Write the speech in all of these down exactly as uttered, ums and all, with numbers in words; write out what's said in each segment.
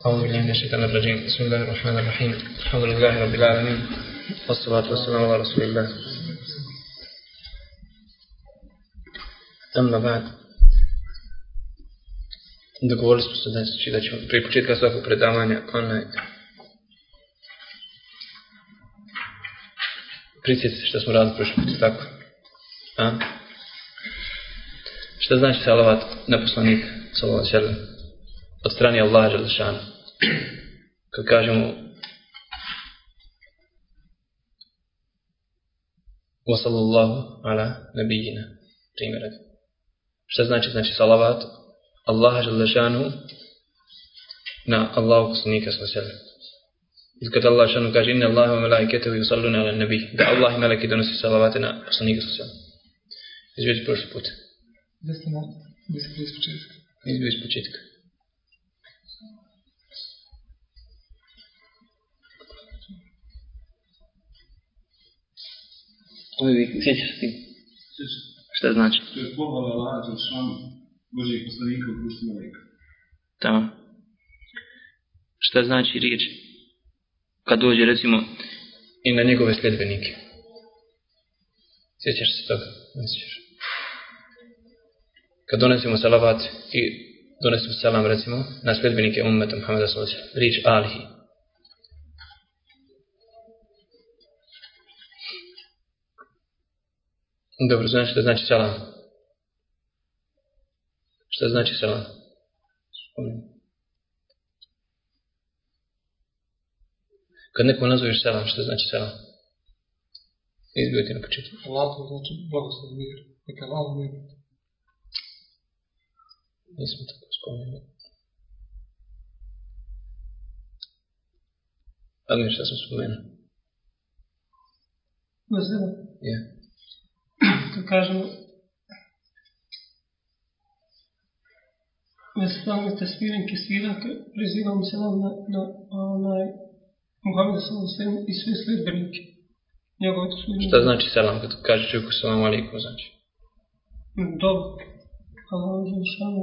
أعوذ بالله من الشيطان الرجيم بسم الله الرحمن الرحيم الحمد لله رب العالمين والصلاة والسلام على رسول الله أما بعد dogovorili smo se znači da ćemo prije početka svakog predavanja onaj prisjetiti se što smo radili prošli put, tako? A? Šta znači salavat na poslanika sallallahu alejhi ve sellem od strane Allaha dželle šanu? Kad kažemo wa sallallahu ala nabiyina, primjer. Šta znači znači salavat Allaha dželle šanu na Allahu poslanika sallallahu alejhi ve sellem? Kad Allah šanu kaže inna Allaha wa malaikatahu yusalluna ala nabi, da Allah i meleki donose salavate na poslanika sallallahu alejhi ve sellem. Izvedi prošli put. Desno malo, desno iz početka. Izbio iz početka. Ovi, sjećaš se ti? Sjećam. Šta znači? To je pohvala Allaha dželle šanu Božijeg poslanika u društvu meleka. Tamo. Šta znači riječ kad dođe recimo i na njegove sljedbenike? Sjećaš se toga? Ne sjećaš. Kad donesemo salavat i donesemo salam recimo na sljedbenike ummeta Muhammeda sallallahu alejhi ve sellem, riječ alihi. Dobro, znaš šta znači salam? Šta znači salam? Spomenu. Kad nekom nazoveš salam, šta znači salam? Izbio ti na početku. Allah znači blagoslov mir. Neka Allah mir. Nismo tako spomenuli. Ali šta sam spomenuo? Vazela. Je. Kad kažemo Vespravne tesviren kesiran, prizivamo se nam na, na onaj Muhammed sallallahu alejhi ve sellem i sve sljedbenike. Njegove tesviren. Šta znači selam kad kaže čovjeku selamu alejkum znači? Dobro. Allah dželle šanu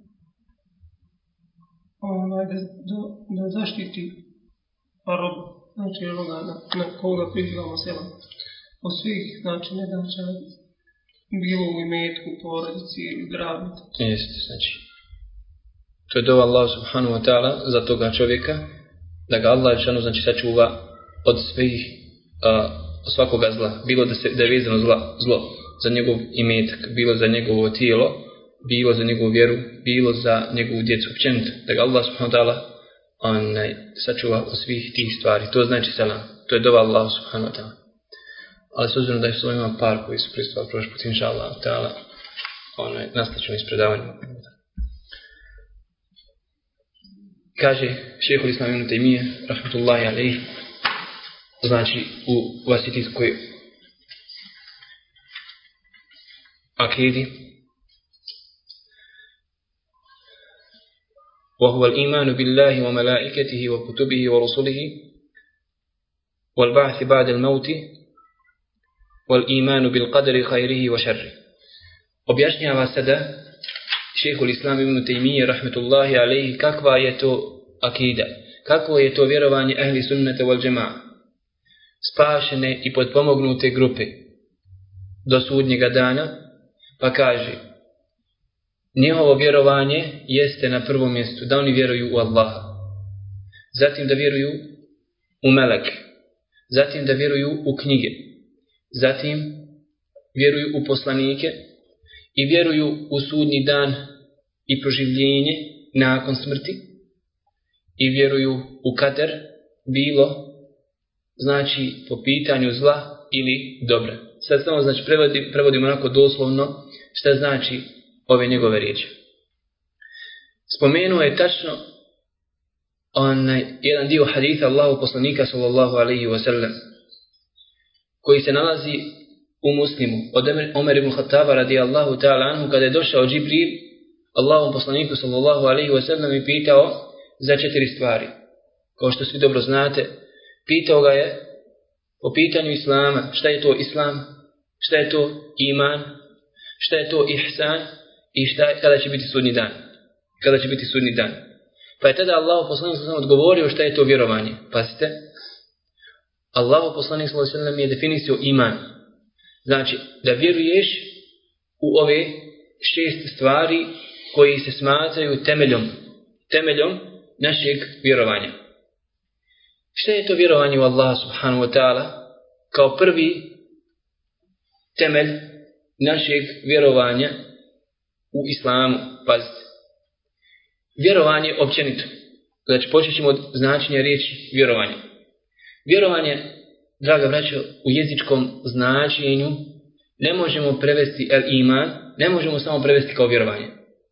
onaj da, da, da zaštiti rob, znači onoga na, na koga prizivamo selam. Od svih, znači nedaća, bilo u imetku, porodici ili zdravlju. Jeste, znači. To je dova Allah subhanahu wa ta'ala za toga čovjeka, da ga Allah šanu znači sačuva od svih, uh, svakoga zla. Bilo da, se, da je vezano zla, zlo za njegov imetak, bilo za njegovo tijelo, bilo za njegovu vjeru, bilo za njegovu djecu općenito. Da ga Allah subhanahu wa ta'ala onaj, sačuva od svih tih stvari. To znači selam. To je dova Allah subhanahu wa ta'ala. Ali s obzirom da je s ovima par koji su pristupali prošli put, inša Allah, ta'ala, onaj, nastaćemo iz predavanja. Kaže šejhul Islam ibn Taymije, rahmetullahi alejhi, znači u vasitijskoj akidi, وهو الإيمان بالله وملائكته وكتبه ورسله والبعث بعد الموت والإيمان بالقدر خيره وشره. Objašnjava sada šejhul Islam ibn Taymije rahmetullahi alejhi kakva je to akida, kakvo je to vjerovanje ehli sunnata wal džemaa, spašene i potpomognute grupe do sudnjega dana, pa kaže njihovo vjerovanje jeste na prvom mjestu da oni vjeruju u Allaha, zatim da vjeruju u meleke, zatim da vjeruju u knjige, zatim vjeruju u poslanike i vjeruju u sudnji dan i proživljenje nakon smrti i vjeruju u kader, bilo znači po pitanju zla ili dobra. Sad samo znači prevodim, prevodim onako doslovno šta znači ove njegove riječi. Spomenuo je tačno onaj jedan dio haditha Allahu poslanika sallallahu alejhi ve sellem koji se nalazi u Muslimu od Omer ibn Khattaba radijallahu ta'ala anhu, kada je došao Džibril Allahom poslaniku sallallahu alejhi ve sellem i pitao za četiri stvari. Kao što svi dobro znate, pitao ga je po pitanju Islama, šta je to Islam, šta je to iman, šta je to ihsan i šta, kada će biti sudnji dan. Kada će biti sudnji dan. Pa je tada Allah poslanik sallallahu alejhi ve sellem odgovorio šta je to vjerovanje. Pazite, Allah poslanik sallallahu alejhi ve sellem je definisao iman. Znači, da vjeruješ u ove šest stvari koji se smatraju temeljom, temeljom našeg vjerovanja. Šta je to vjerovanje u Allaha subhanahu wa ta'ala? Kao prvi temelj našeg vjerovanja u islamu. Pazite. Vjerovanje općenito. Znači, počet ćemo od značenja riječi vjerovanje. Vjerovanje, draga braćo, u jezičkom značenju ne možemo prevesti el iman, ne možemo samo prevesti kao vjerovanje.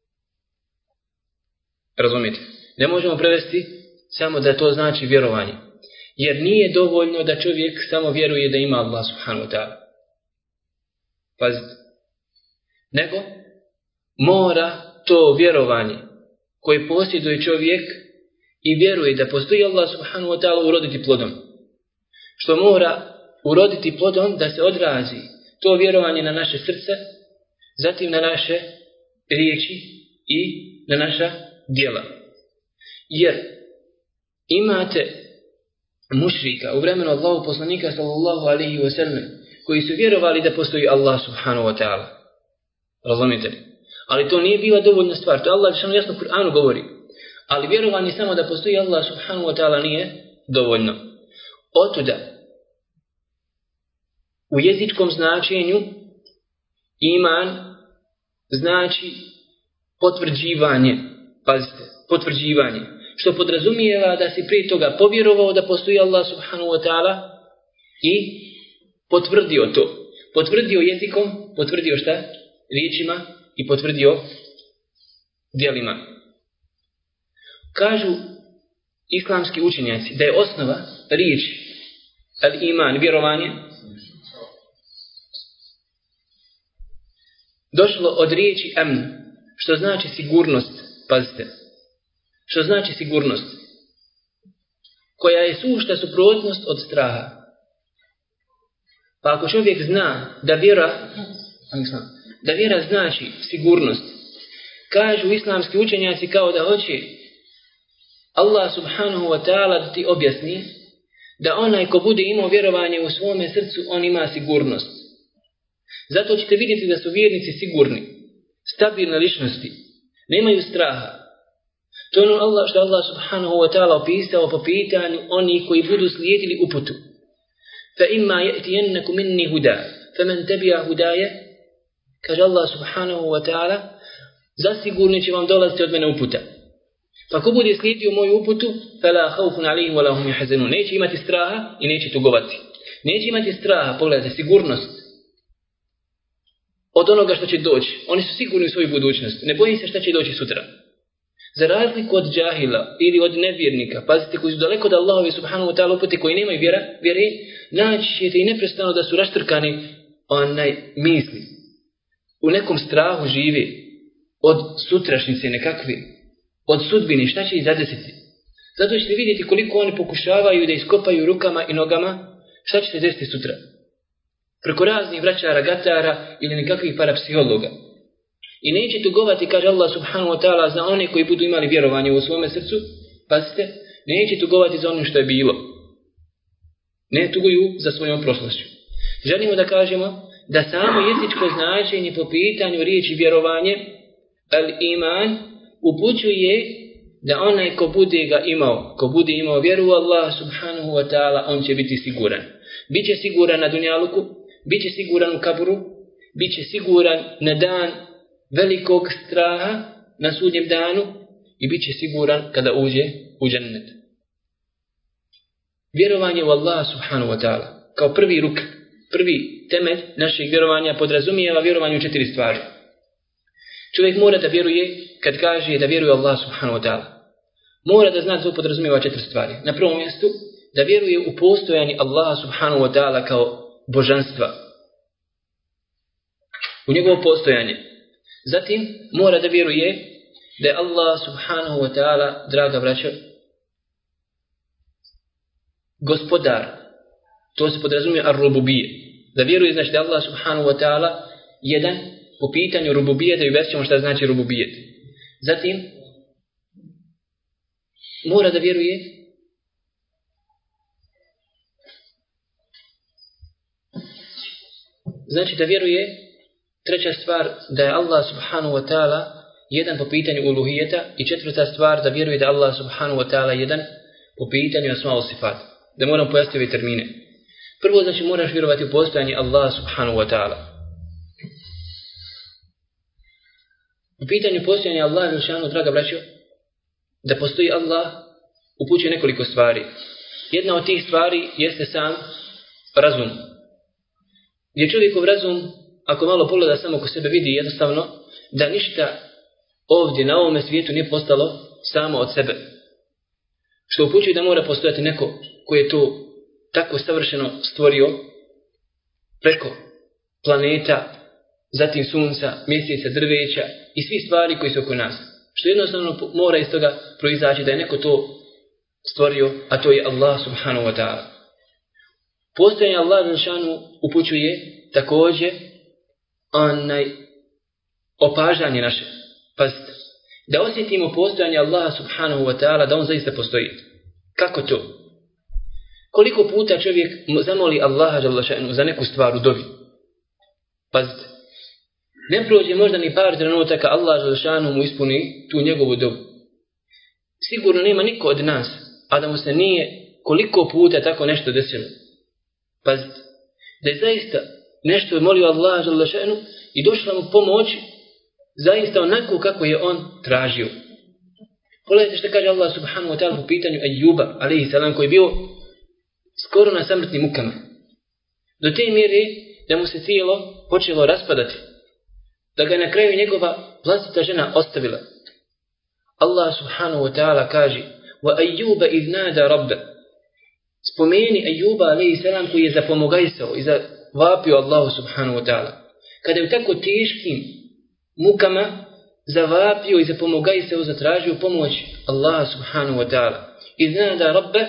Razumite? Ne možemo prevesti samo da to znači vjerovanje. Jer nije dovoljno da čovjek samo vjeruje da ima Allah subhanahu wa ta'ala. Pazite. Nego mora to vjerovanje koje posjeduje čovjek i vjeruje da postoji Allah subhanahu wa ta'ala uroditi plodom. Što mora uroditi plodom da se odrazi to vjerovanje na naše srce, zatim na naše riječi i na naša djela. Jer imate mušrika u vremenu Allahu poslanika sallallahu alejhi ve sellem koji su vjerovali da postoji Allah subhanahu wa ta'ala. Razumite li? Ali to nije bila dovoljna stvar. To Allah što jasno u Kur'anu govori. Ali vjerovanje samo da postoji Allah subhanahu wa ta'ala nije dovoljno. Otuda u jezičkom značenju iman znači potvrđivanje. Pazite, potvrđivanje. Što podrazumijeva da si prije toga povjerovao da postoji Allah subhanahu wa ta'ala i potvrdio to. Potvrdio jezikom, potvrdio šta? Riječima i potvrdio djelima. Kažu islamski učenjaci da je osnova riječi al iman, vjerovanje, došlo od riječi amn, što znači sigurnost. Pazite. Što znači sigurnost? Koja je sušta suprotnost od straha. Pa ako čovjek zna da vjera, da vjera znači sigurnost, kažu islamski učenjaci kao da hoće Allah subhanahu wa ta'ala da ti objasni da onaj ko bude imao vjerovanje u svome srcu, on ima sigurnost. Zato ćete vidjeti da su vjernici sigurni, stabilne ličnosti, nemaju straha. To je ono Allah, što Allah subhanahu wa ta'ala opisao po pitanju oni koji budu slijedili uputu. Fa imma ya'tiyannakum minni huda, faman tabi'a hudaye, kaže Allah subhanahu wa ta'ala, zasigurno će vam dolaziti od mene uputa. Pa ko bude slijedio moju uputu, fala khawfun alayhim wa la hum yahzanun, neće imati straha i neće tugovati. Neće imati straha, pogledajte, sigurnost od onoga što će doći. Oni su sigurni u svoju budućnost. Ne boji se šta će doći sutra. Za razliku od džahila ili od nevjernika, pazite, koji su daleko od Allahove subhanahu wa ta'ala upute, koji nemaju vjera, vjere, naći ćete i neprestano da su raštrkani onaj misli. U nekom strahu žive od sutrašnjice nekakve, od sudbine, šta će ih zadesiti. Zato ćete vidjeti koliko oni pokušavaju da iskopaju rukama i nogama, šta će se desiti sutra. Preko raznih vraćara, gatara ili nekakvih parapsihologa. I neće tugovati, kaže Allah subhanahu wa ta'ala, za one koji budu imali vjerovanje u svome srcu, pazite, neće tugovati za onim što je bilo. Ne tuguju za svojom prošlošću. Želimo da kažemo da samo jezičko značenje po pitanju riječi vjerovanje, al iman, upućuje da onaj ko bude ga imao, ko bude imao vjeru u Allah subhanahu wa ta'ala, on će biti siguran. Biće siguran na dunjaluku, biće siguran u kaburu, biće siguran na dan velikog straha na sudnjem danu i bit će siguran kada uđe u džennet. Vjerovanje u Allah subhanahu wa ta'ala kao prvi ruk, prvi temelj našeg vjerovanja podrazumijeva vjerovanje u četiri stvari. Čovjek mora da vjeruje kad kaže da vjeruje u Allah subhanahu wa ta'ala. Mora da zna da to podrazumijeva četiri stvari. Na prvom mjestu da vjeruje u postojanje Allaha subhanahu wa ta'ala kao božanstva. U njegovo postojanje. Zatim mora da vjeruje da je Allah subhanahu wa ta'ala, draga braćo, gospodar. To se podrazumije ar-rububije. Da vjeruje znači da je Allah subhanahu wa ta'ala jedan po pitanju rububijeta i objasnimo šta znači rububijet. Zatim mora da vjeruje znači da vjeruje treća stvar da je Allah subhanahu wa ta'ala jedan po pitanju uluhijeta i četvrta stvar da vjeruje da Allah subhanahu wa ta'ala jedan po pitanju asma wa sifat. Da moram pojasniti ove termine. Prvo znači moraš vjerovati u postojanje Allah subhanahu wa ta'ala. U pitanju postojanja Allah Želešanu, draga braćo, da postoji Allah upućuje nekoliko stvari. Jedna od tih stvari jeste sam razum. Gdje čovjekov razum, ako malo pogleda samo ko sebe, vidi jednostavno da ništa ovdje na ovome svijetu nije postalo samo od sebe. Što upućuje da mora postojati neko koji je to tako savršeno stvorio preko planeta, zatim sunca, mjeseca, drveća i svih stvari koji su oko nas. Što jednostavno mora iz toga proizaći da je neko to stvorio, a to je Allah subhanahu wa ta'ala. Postojanje Allah Želešanu upućuje također onaj opažanje naše. Pazite, da osjetimo postojanje Allaha subhanahu wa ta'ala, da on zaista postoji. Kako to? Koliko puta čovjek zamoli Allaha Želešanu za neku stvar u dobi? Pazite, ne prođe možda ni par trenutaka Allah Želešanu mu ispuni tu njegovu dobu. Sigurno nema niko od nas, a da mu se nije koliko puta tako nešto desilo. Pazite, da je zaista nešto je molio Allah Želešanu i došla mu pomoć zaista onako kako je on tražio. Pogledajte što kaže Allah subhanahu wa ta'ala po pitanju Ajuba, alejhi salam, koji je bio skoro na samrtnim mukama. Do te mjere da mu se tijelo počelo raspadati. Da ga na kraju njegova vlastita žena ostavila. Allah subhanahu wa ta'ala kaže wa Ajuba idh nada rabbe. Spomeni Ajuba alejhi salam koji je zapomogajsao i zavapio Allahu subhanahu wa ta'ala. Kada je u tako teškim mukama zavapio i zapomogajsao, zatražio pomoć Allaha subhanahu wa ta'ala. Idh nada rabbe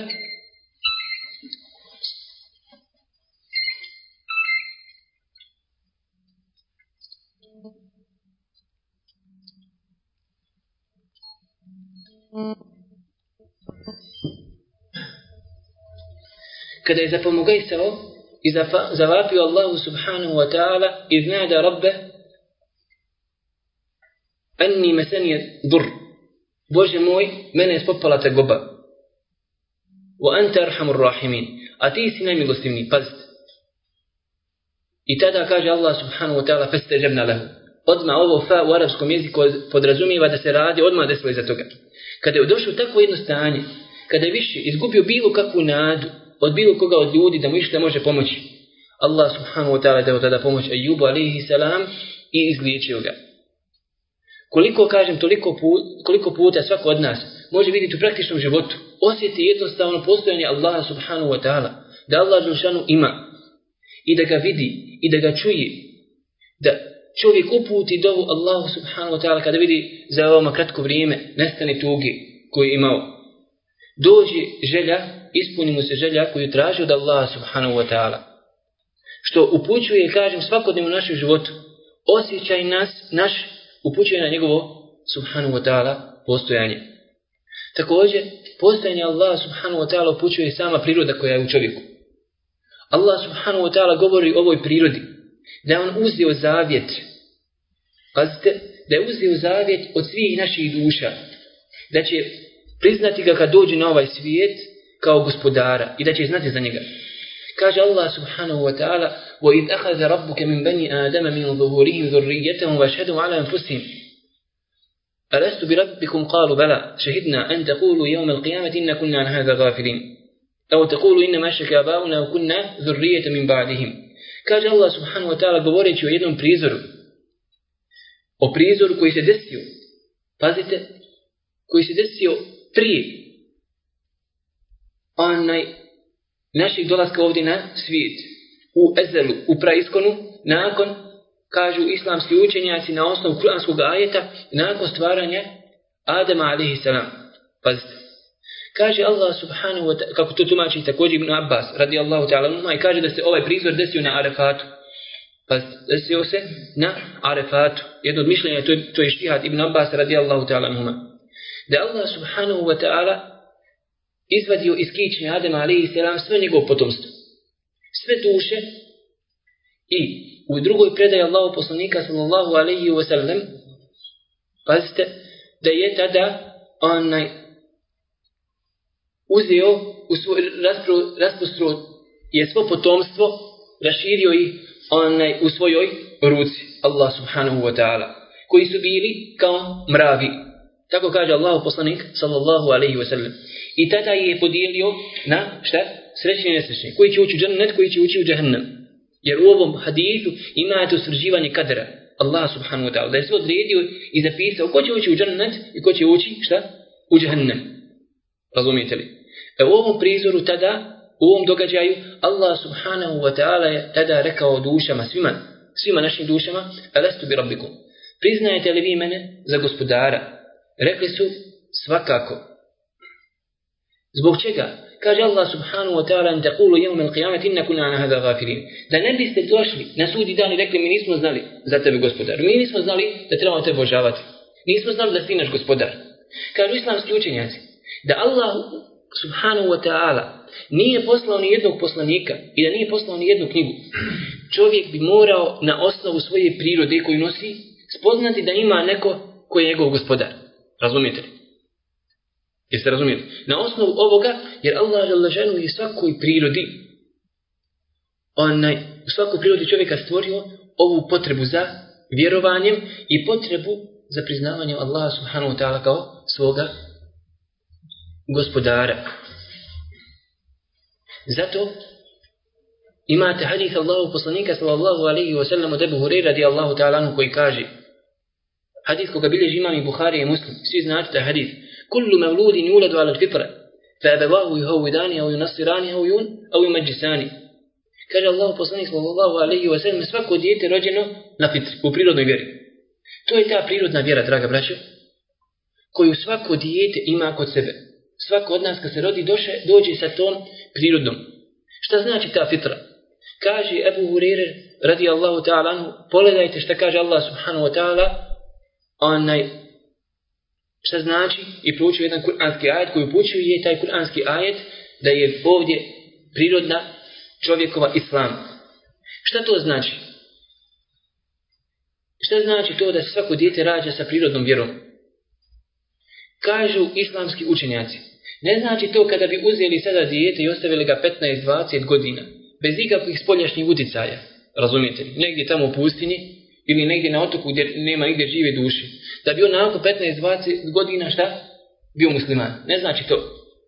kada je zapomogajsao i zavapio Allahu subhanahu wa ta'ala, idh nada rabbe anni mesani dur, Bože moj, mene je spopala tegoba, wa anta arhamur rahimin, a ti si najmilostivniji. Pazite, i tada kaže Allah subhanahu wa ta'ala fastajabna lahu. Odmah ovo fa u arapskom jeziku podrazumijeva da se radi odmah desilo iza toga. Kada je došao takvo jedno stanje, kada je više izgubio bilo kakvu nadu od bilo koga od ljudi da mu išta može pomoći, Allah subhanahu wa ta'ala dao tada pomoć Ajubu alejhi salam i izliječio ga. Koliko kažem, toliko put, koliko puta svako od nas može vidjeti u praktičnom životu, osjeti jednostavno postojanje Allaha subhanahu wa ta'ala, da Allah Želešanu ima i da ga vidi i da ga čuje, da čovjek uputi dovu Allahu subhanahu wa ta'ala kada vidi za ovoma kratko vrijeme nestane tuge koju je imao. Dođe želja, ispuni mu se želja koju traži od Allaha subhanahu wa ta'ala. Što upućuje, kažem, svakodnevno u našem životu. Osjećaj nas, naš, upućuje na njegovo subhanahu wa ta'ala postojanje. Također, postojanje Allaha subhanahu wa ta'ala upućuje sama priroda koja je u čovjeku. Allah subhanahu wa ta'ala govori o ovoj prirodi, da je on uzeo zavjet, pazite, da je uzeo zavjet od svih naših duša, da će priznati ga kad dođe na ovaj svijet kao gospodara i da će znati za njega. Kaže Allah subhanahu wa ta'ala وَإِذْ أَخَذَ رَبُّكَ مِنْ بَنِي آدَمَ مِنْ ظُهُورِهِمْ ذُرِّيَّتَهُمْ وَأَشْهَدُهُمْ عَلَى أَنفُسِهِمْ أَلَسْتُ بِرَبِّكُمْ قَالُوا بَلَى شَهِدْنَا أَنْ تَقُولُوا يَوْمَ الْقِيَامَةِ إِنَّا كُنَّا عَنْ هَذَا غَافِلِينَ أَوْ تَقُولُوا إِنَّمَا أَشْرَكَ آبَاؤُنَا وَكُنَّا ذُرِّيَّةً مِنْ بَعْدِهِمْ. Kaže Allah subhanahu wa ta'ala govoreći o jednom prizoru, o prizoru koji se desio, pazite, koji se desio prije onaj naših dolaska ovdje na svijet, u ezelu, u praiskonu, nakon, kažu islamski učenjaci na osnovu kuranskog ajeta, nakon stvaranja Adama alejhi salam. Pazite, kaže Allah subhanahu wa ta'ala, kako to tumači također Ibn Abbas radijallahu ta'ala, i kaže da se ovaj prizor desio na Arefatu. Pazite, desio se na Arefatu. Jedno od mišljenja, to je, to je štihad Ibn Abbas radijallahu ta'ala. Da Allah subhanahu wa ta'ala izvadio iz kičme Adema alejhi selam sve njegovo potomstvo. Sve duše. I u drugoj predaji Allahu poslanika sallallahu alejhi ve sellem, pazite, da je tada onaj uzeo u svoj raspostro je svo potomstvo, raširio ih onaj u svojoj ruci, Allah subhanahu wa ta'ala, koji su bili kao mravi. Tako kaže Allahu poslanik sallallahu alejhi ve sellem. I tada je podijelio na šta? Srećni i nesrećni. Koji će ući u džennet, koji će ući u džahannam. Jer u ovom hadisu imate usvrđivanje kadera. Allah subhanahu wa ta'ala. Da je sve odredio i zapisao ko će ući u džennet i ko će ući šta? U džahannam. Razumijete li? E u ovom prizoru tada, u ovom događaju, Allah subhanahu wa ta'ala je tada rekao dušama, svima, svima našim dušama, alastu bi rabbikum. Priznajete li vi mene za gospodara? Rekli su svakako. Zbog čega? Kaže Allah subhanahu wa ta'ala an taqulu yawm al-qiyamati inna kunna an hadha ghafilin. Da ne biste došli na sudnji dan i rekli mi nismo znali za tebe gospodar. Mi nismo znali da trebamo te obožavati. Nismo znali da si naš gospodar. Kažu islamski učenjaci da Allah subhanahu wa ta'ala nije poslao ni jednog poslanika i da nije poslao ni jednu knjigu. Čovjek bi morao na osnovu svoje prirode koju nosi spoznati da ima neko koji je njegov gospodar. Razumijete li? Jeste razumijeli? Na osnovu ovoga, jer Allah želešanu je svakoj prirodi, onaj, u svakoj prirodi čovjeka stvorio ovu potrebu za vjerovanjem i potrebu za priznavanjem Allaha subhanahu wa ta'ala kao svoga gospodara. Zato imate hadith Allahu poslanika sallallahu alaihi wa sallam od Ebu Hureyra radijallahu ta'ala anhu koji kaže, hadith koga bilježi imam i Buhari i Muslim, svi znate da hadith, kullu mevludin yuladu ala al-fitra, fa abawahu yuhawidani au yunassirani au yun au yumajjisani. Kaže Allahu poslanik sallallahu alaihi wa sallam, svako dijete rođeno na fitri, u prirodnoj vjeri. To je ta prirodna vjera, draga braćo, koju svako dijete ima kod sebe. Svako od nas kad se rodi doše, dođe sa tom prirodnom. Šta znači ta fitra? Kaže Ebu Hureyre radijallahu ta'ala anhu, pogledajte šta kaže Allah subhanahu wa ta'ala, onaj, šta znači, i proučio jedan kuranski ajet koji upućuje taj kuranski ajet da je ovdje prirodna čovjekova islam. Šta to znači? Šta znači to da se svako dijete rađa sa prirodnom vjerom? Kažu islamski učenjaci. Ne znači to kada bi uzeli sada dijete i ostavili ga petnaest do dvadeset godina, bez ikakvih spoljašnjih uticaja, razumijete li? Negdje tamo u pustinji ili negdje na otoku gdje nema nigdje žive duše. Da bi on nakon petnaest do dvadeset godina šta? Bio musliman. Ne znači to.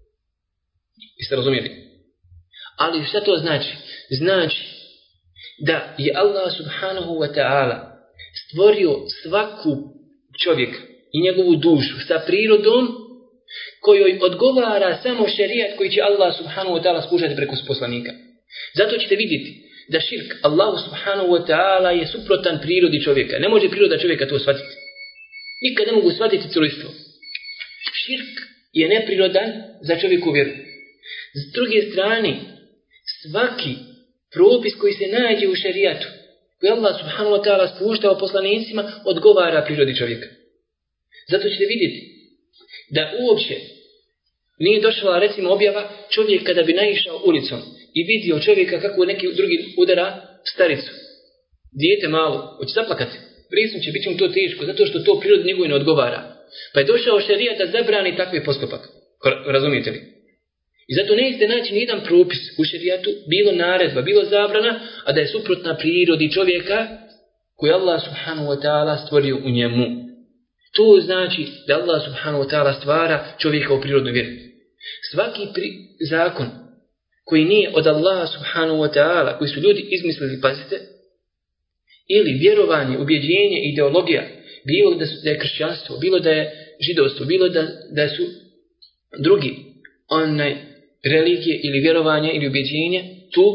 Jeste razumijeli? Ali šta to znači? Znači da je Allah subhanahu wa ta'ala stvorio svaku čovjeka i njegovu dušu sa prirodom kojoj odgovara samo šerijat koji će Allah subhanahu wa ta'ala spuštati preko poslanika. Zato ćete vidjeti da širk Allahu subhanahu wa ta'ala je suprotan prirodi čovjeka. Ne može priroda čovjeka to shvatiti. Nikad ne mogu shvatiti trojstvo. Širk je neprirodan za čovjeku vjeru. S druge strane, svaki propis koji se nađe u šerijatu, koji Allah subhanahu wa ta'ala spuštao poslanicima, odgovara prirodi čovjeka. Zato ćete vidjeti da uopće nije došla recimo objava čovjek kada bi naišao ulicom i vidio čovjeka kako neki drugi udara staricu. Dijete malo, hoće zaplakati. Prisno će, bit će mu to teško, zato što to prirodi njegove ne odgovara. Pa je došao šerijat da zabrani takve postupak. Razumijete li? I zato nećete naći nijedan propis u šerijatu, bilo naredba, bilo zabrana, a da je suprotna prirodi čovjeka koji Allah subhanahu wa ta'ala stvorio u njemu. To znači da Allah subhanahu wa ta'ala stvara čovjeka u prirodnoj vjeri. Svaki pri... zakon koji nije od Allaha subhanahu wa ta'ala, koji su ljudi izmislili, pazite, ili vjerovanje, ubjeđenje, ideologija, bilo da, su, da je kršćanstvo, bilo da je židovstvo, bilo da, da su drugi onaj religije ili vjerovanje ili ubjeđenje, tu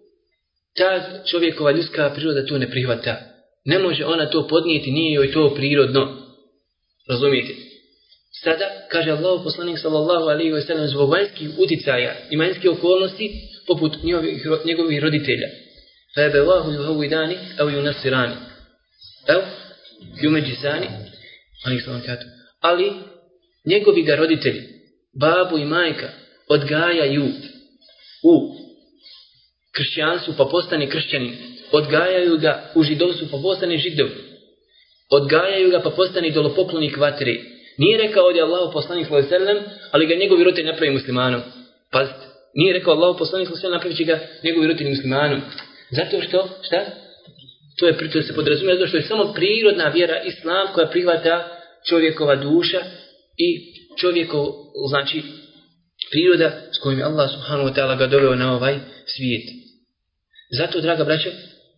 ta čovjekova ljudska priroda to ne prihvata. Ne može ona to podnijeti, nije joj to prirodno. Razumijete? Sada, kaže Allahu poslanik sallallahu alejhi ve sellem, zbog vanjskih uticaja i vanjskih okolnosti, poput njegovih, njegovih roditelja. فَيَبَوَاهُ يُهَوِّدَانِ أَوْ يُنَسِّرَانِ أَوْ يُمَجِّسَانِ Ali njegovi ga roditelji, babu i majka, odgajaju u kršćanstvu pa postane kršćanin, odgajaju ga u židovstvu pa postane židov, odgajaju ga pa postane idolopoklonik vatre. Nije rekao ovdje Allahu poslanik sallallahu alejhi ve sellem, ali ga njegovi roditelji napravi muslimanom. Pazite, nije rekao Allahu poslanik sallallahu alejhi ve sellem, napravit će ga njegovi roditelji muslimanom. Zato što, šta? To je to se podrazumijeva, zato što je samo prirodna vjera islam koja prihvata čovjekova duša i čovjekov, znači, priroda s kojim je Allah subhanahu wa ta'ala ga doveo na ovaj svijet. Zato, draga braćo,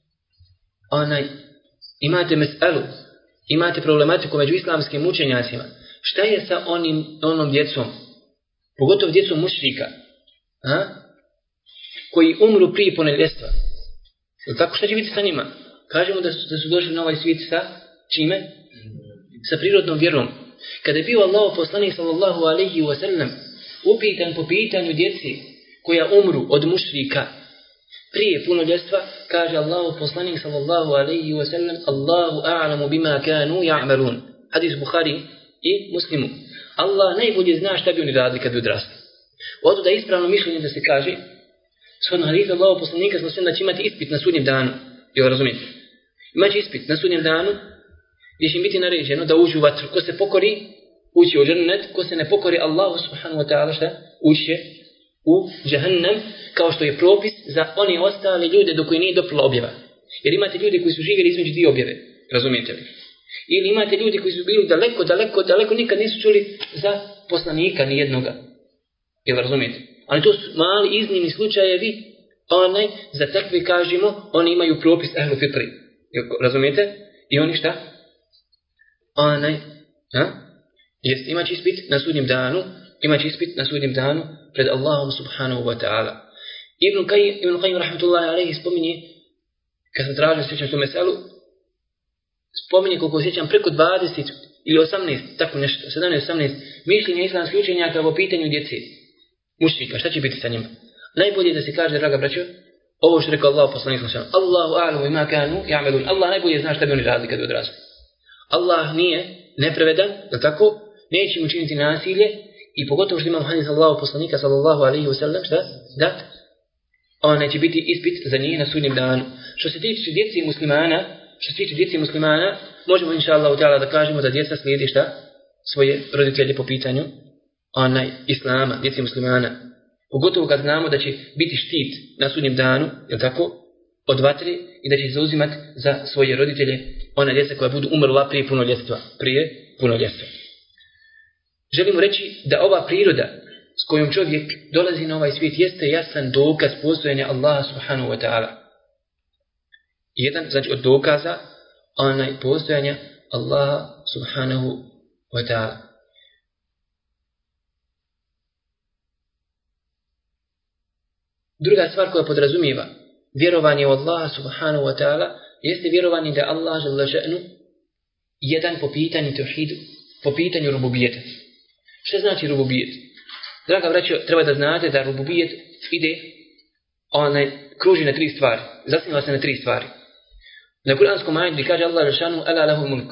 onaj, imate mes'alu, imate problematiku među islamskim učenjacima. Šta je sa onim, onom djecom, pogotovo djecom mušrika, a? koji umru prije punoljetstva? Tako, šta će biti sa njima? Kažemo da su, da su došli na ovaj svijet sa čime? Sa prirodnom vjerom. Kada je bio Allahov poslanik sallallahu alejhi ve sellem upitan po pitanju djeci koja umru od mušrika prije punoljetstva, kaže Allahov poslanik sallallahu alejhi ve sellem: Allahu a'lamu bima kanu ya'malun. Hadis Buhari i Muslimu. Allah najbolje zna šta bi oni radili kad bi odrasli. Oto da je ispravno mišljenje da se kaže shodno hadisu Allahov poslanika sallallahu alejhi ve sellem da će imati ispit na sudnjem danu. Jel razumijete? Imaće ispit na sudnjem danu gdje će im biti naređeno da uđu u vatru. Ko se pokori, ući u džennet. Ko se ne pokori Allahu subhanahu wa ta'ala, šta? Ući u džahannam, kao što je propis za oni ostale ljude do koji nije doprla objava. Jer imate ljudi koji su živjeli između dvije objave. Razumijete li? Ili imate ljudi koji su bili daleko, daleko, daleko, nikad nisu čuli za poslanika nijednoga. Jel razumijete? Ali to su mali iznimni slučajevi, onaj, za takve kažemo, oni imaju propis ehlu fitri. Razumijete? I oni šta? Onaj, ha? Jest, imaće ispit na sudnjem danu, imaće ispit na sudnjem danu pred Allahom subhanahu wa ta'ala. Ibn Qayyim, Ibn Qayyim rahmatullahi alejhi spominje, kad sam tražio sjećam tu meselu, spominje koliko sjećam preko dvadeset ili osamnaest, tako nešto, sedamnaest osamnaest mišljenja islamskih učenjaka o pitanju djece mušrika, šta će biti sa njima? Najbolje da se kaže, draga braćo, ovo što rekao Allah poslanik sallallahu alejhi ve sellem: Allahu a'lamu bima kanu ya'malun. Allah najbolje zna šta bi oni radili kad bi odrasli. Allah nije nepravedan, da tako, neće mu činiti nasilje i pogotovo što imamo hadis Allahov poslanika sallallahu alejhi ve sellem, šta? Da on neće biti ispit za njih na sudnjem danu. Što se tiče djeci muslimana, što se tiče djeci muslimana, možemo inšallahu ta'ala da kažemo da djeca slijedi šta? Svoje roditelje po pitanju onaj islama, djeci muslimana. Pogotovo kad znamo da će biti štit na sudnjem danu, je tako, od vatre i da će se zauzimati za svoje roditelje, ona djeca koja budu umrla prije punoljetstva. Prije punoljetstva. Želimo reći da ova priroda s kojom čovjek dolazi na ovaj svijet jeste jasan dokaz postojanja Allaha subhanahu wa ta'ala. Jedan, znači od dokaza onaj postojanja Allaha subhanahu wa ta'ala. Druga stvar koja podrazumijeva vjerovanje u Allaha subhanahu wa ta'ala jeste vjerovanje da Allah žele še'nu jedan po pitanju tevhidu, po pitanju rububijeta. Što znači rububijet? Draga braćo, treba da znate da rububijet ide, onaj, kruži na tri stvari. Zasniva se na tri stvari. Na kuranskom ajetu kaže Allah rešanu: Ala lahul mulk.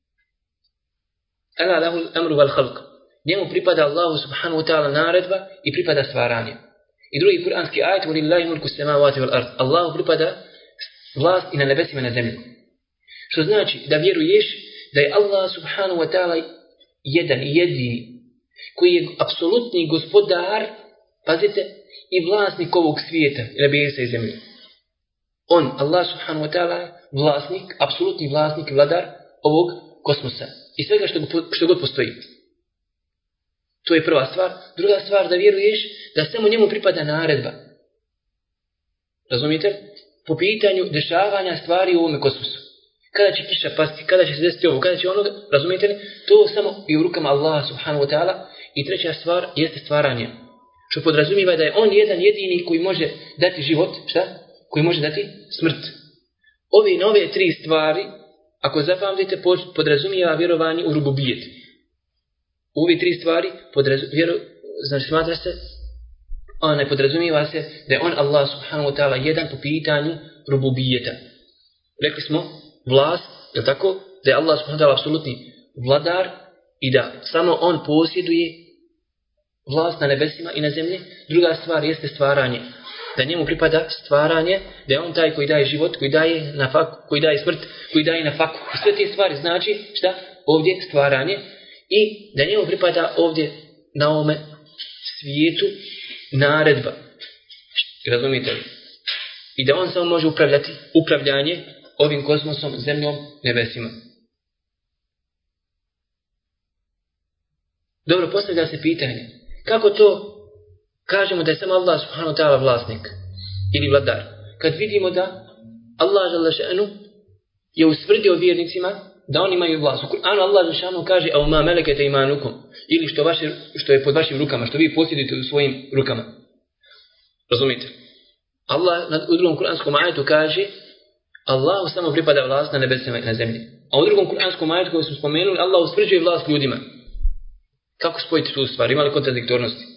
Ala lahul amru wal khalq. Njemu pripada Allahu subhanahu wa ta'ala naredba i pripada stvaranje. I drugi kuranski ajet: Walillahi mulku samawati wal ard. Allahu pripada vlast i na nebesima i na zemlji. Što znači da vjeruješ da je Allah subhanahu wa ta'ala jedan i jedini, koji je apsolutni gospodar, pazite, i vlasnik ovog svijeta, nebesa i zemlje. On, Allah subhanahu wa ta'ala, vlasnik, apsolutni vlasnik i vladar ovog kosmosa i svega što, što god postoji. To je prva stvar. Druga stvar, da vjeruješ da samo njemu pripada naredba. Razumijete? Po pitanju dešavanja stvari u ovome kosmosu. Kada će kiša pasti, kada će se desiti ovo, kada će ono, razumijete li? To samo i u rukama Allaha subhanahu wa ta'ala. I treća stvar jeste stvaranje. Što podrazumijeva da je on jedan jedini koji može dati život, šta? Koji može dati smrt. Ove nove tri stvari, ako zapamtite, podrazumijeva vjerovanje u rububijet. Ove tri stvari vjeru, znači smatra se, ona podrazumijeva se da je on Allah subhanahu wa ta'ala jedan po pitanju rububijeta. Rekli smo vlast, je tako? Da je Allah subhanahu wa ta'ala apsolutni vladar i da samo on posjeduje vlast na nebesima i na zemlji, druga stvar jeste stvaranje. Da njemu pripada stvaranje, da je on taj koji daje život, koji daje na faku, koji daje smrt, koji daje na faku. I sve te stvari znači šta? Ovdje stvaranje. I da njemu pripada ovdje na ovome svijetu naredba. Razumite li? I da on samo može upravljati upravljanje ovim kosmosom, zemljom, nebesima. Dobro, postavlja se pitanje. Kako to kažemo da je samo Allah subhanahu wa ta'ala vlasnik ili vladar? Kad vidimo da Allah žele še'nu je ustvrdio vjernicima da oni imaju vlast. U Kur'anu Allah žele še'nu kaže a ma melekete imanukum, ili što, vaše, što je pod vašim rukama, što vi posjedujete u svojim rukama. Razumite? Allah u drugom kur'anskom ajetu kaže Allahu samo pripada vlast na nebesima i na zemlji. A u drugom kur'anskom ajetu koji smo spomenuli Allah ustvrđuje vlast ljudima. Kako spojiti tu stvar? Ima li kontradiktornosti?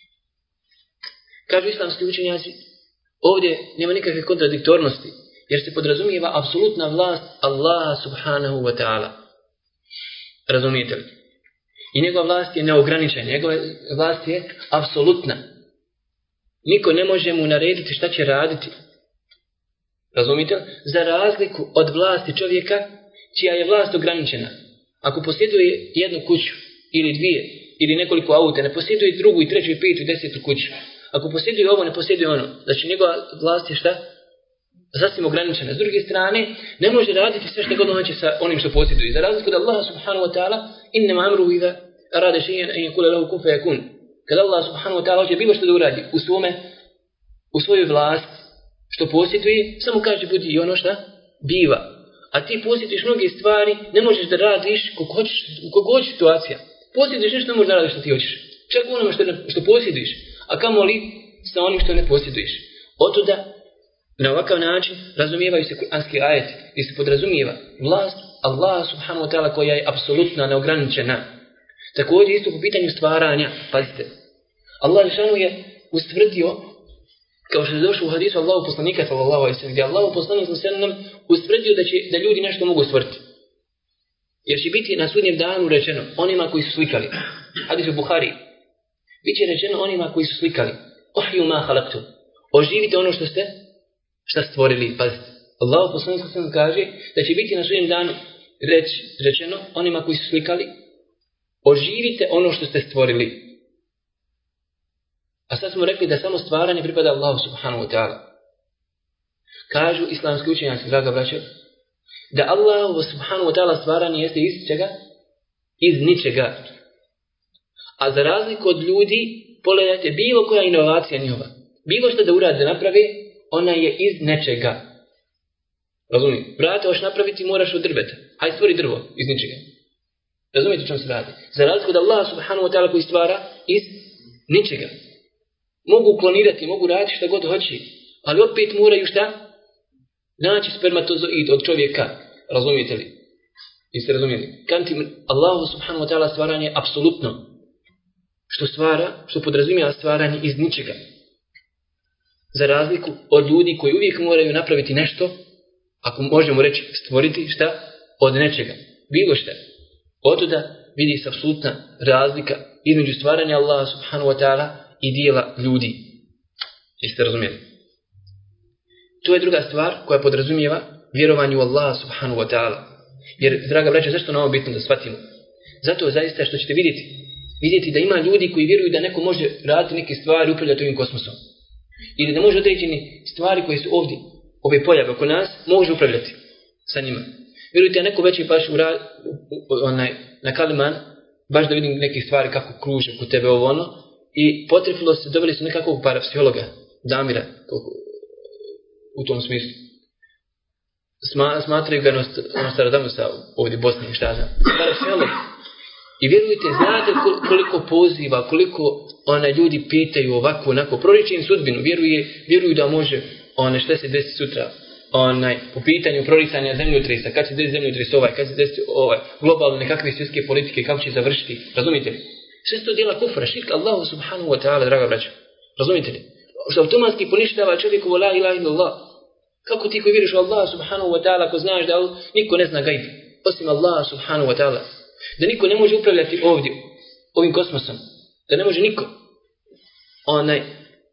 Kažu islamski učenjaci, ovdje nema nikakve kontradiktornosti, jer se podrazumijeva apsolutna vlast Allaha subhanahu wa ta'ala. Razumijete li? I njegova vlast je neograničena, njegova vlast je apsolutna. Niko ne može mu narediti šta će raditi. Razumijete li? Za razliku od vlasti čovjeka, čija je vlast ograničena. Ako posjeduje jednu kuću, ili dvije, ili nekoliko auta, ne posjeduje drugu i treću i petu i desetu kuću. Ako posjeduje ovo, ne posjeduje ono. Znači njegova vlast je šta? Sasvim ograničena. S druge strane, ne može raditi sve što god on hoće sa onim što posjeduje. Za razliku od Allaha subhanahu wa ta'ala, innama amruhu idha arada shay'an an yaqula lahu kun fayakun. Kad Allah subhanahu wa ta'ala hoće bilo što da uradi u svome, u svojoj vlast, što posjeduje, samo kaže budi i ono šta biva. A ti posjeduješ mnoge stvari, ne možeš da radiš kako hoćeš, u kog hoćeš situacija. Posjeduješ nešto, ne možeš da radiš što ti hoćeš. Čak u onome što, što posjeduješ. A kamoli sa onim što ne posjeduješ. Otuda, na ovakav način, razumijevaju se kuranski ajeti, gdje se podrazumijeva vlast Allah subhanahu wa ta'ala koja je apsolutna, neograničena. Također isto po pitanju stvaranja, pazite, Allah lišanu je ustvrdio, kao što je došlo u hadisu Allahu poslanika sallallahu alejhi ve sellem, gdje Allahu poslanik sallallahu alejhi ve sellem ustvrdio da će da ljudi nešto mogu stvoriti. Jer će biti na sudnjem danu rečeno onima koji su slikali. Hadis u Buhari. Biće rečeno onima koji su slikali. Ohju ma halaktu. Oživite ono što ste šta stvorili. Pazite. Allahu poslanik sallallahu alejhi ve sellem kaže da će biti na sudnjem danu reč, rečeno onima koji su slikali. Oživite ono što ste stvorili. A sad smo rekli da samo stvaranje pripada Allahu subhanahu wa ta'ala. Kažu islamski učenjaci, draga braćo, da Allahu subhanahu wa ta'ala stvaranje jeste iz čega? Iz ničega. A za razliku od ljudi, pogledajte, bilo koja inovacija njihova, bilo što da urade da naprave, ona je iz nečega. Razumijete? Brate, hoš napraviti, moraš od drveta. Hajde stvori drvo iz ničega. Razumijete o čemu se radi? Za razliku od Allaha subhanahu wa ta'ala koji stvara iz ničega. Mogu klonirati, mogu raditi šta god hoće, ali opet moraju šta? Naći spermatozoid od čovjeka. Razumijete li? Jeste razumijeli? Kanti Allahu subhanahu wa ta'ala stvaranje je apsolutno. Što stvara, što podrazumijeva stvaranje iz ničega. Za razliku od ljudi koji uvijek moraju napraviti nešto, ako možemo reći stvoriti šta? Od nečega. Bilo šta. Otuda vidi se apsolutna razlika između stvaranja Allaha subhanahu wa ta'ala i dijela ljudi. Jeste razumijeli? To je druga stvar koja podrazumijeva vjerovanje u Allaha subhanahu wa ta'ala. Jer, draga braća, zašto nam ovo bitno da shvatimo? Zato zaista što ćete vidjeti, vidjeti da ima ljudi koji vjeruju da neko može raditi neke stvari, upravljati ovim kosmosom. Ili da može određeni stvari koje su ovdje, ove pojave oko nas, može upravljati sa njima. Vjerujte da neko već je baš u ra, u, u, onaj, na Kaliman, baš da vidim neke stvari kako kruže kod tebe ovo ono, i potrefilo se, dobili su nekakvog parapsihologa, Damira, u tom smislu. Sma, smatraju ga Nostradamusa ovdje u Bosni, šta znam. Parapsiholog. I vjerujte, znate koliko poziva, koliko ona ljudi pitaju ovako, onako, proriče im sudbinu, vjeruje, vjeruju da može, one, šta se desi sutra, onaj, po pitanju proricanja zemljotresa, kad se desi zemljotres ovaj, kad se desi ovaj, globalne nekakve svjetske politike, kako će završiti, razumite li? Sve su to djela kufra, širk Allahu subhanahu wa ta'ala, draga braća. Razumite li? Što automatski poništava čovjeku la ilaha illallah. Kako ti koji vjeriš u Allah subhanahu wa ta'ala, ako znaš da niko ne zna gajb, osim Allah subhanahu wa ta'ala. Da niko ne može upravljati ovdje, ovim kosmosom. Da ne može niko. onaj,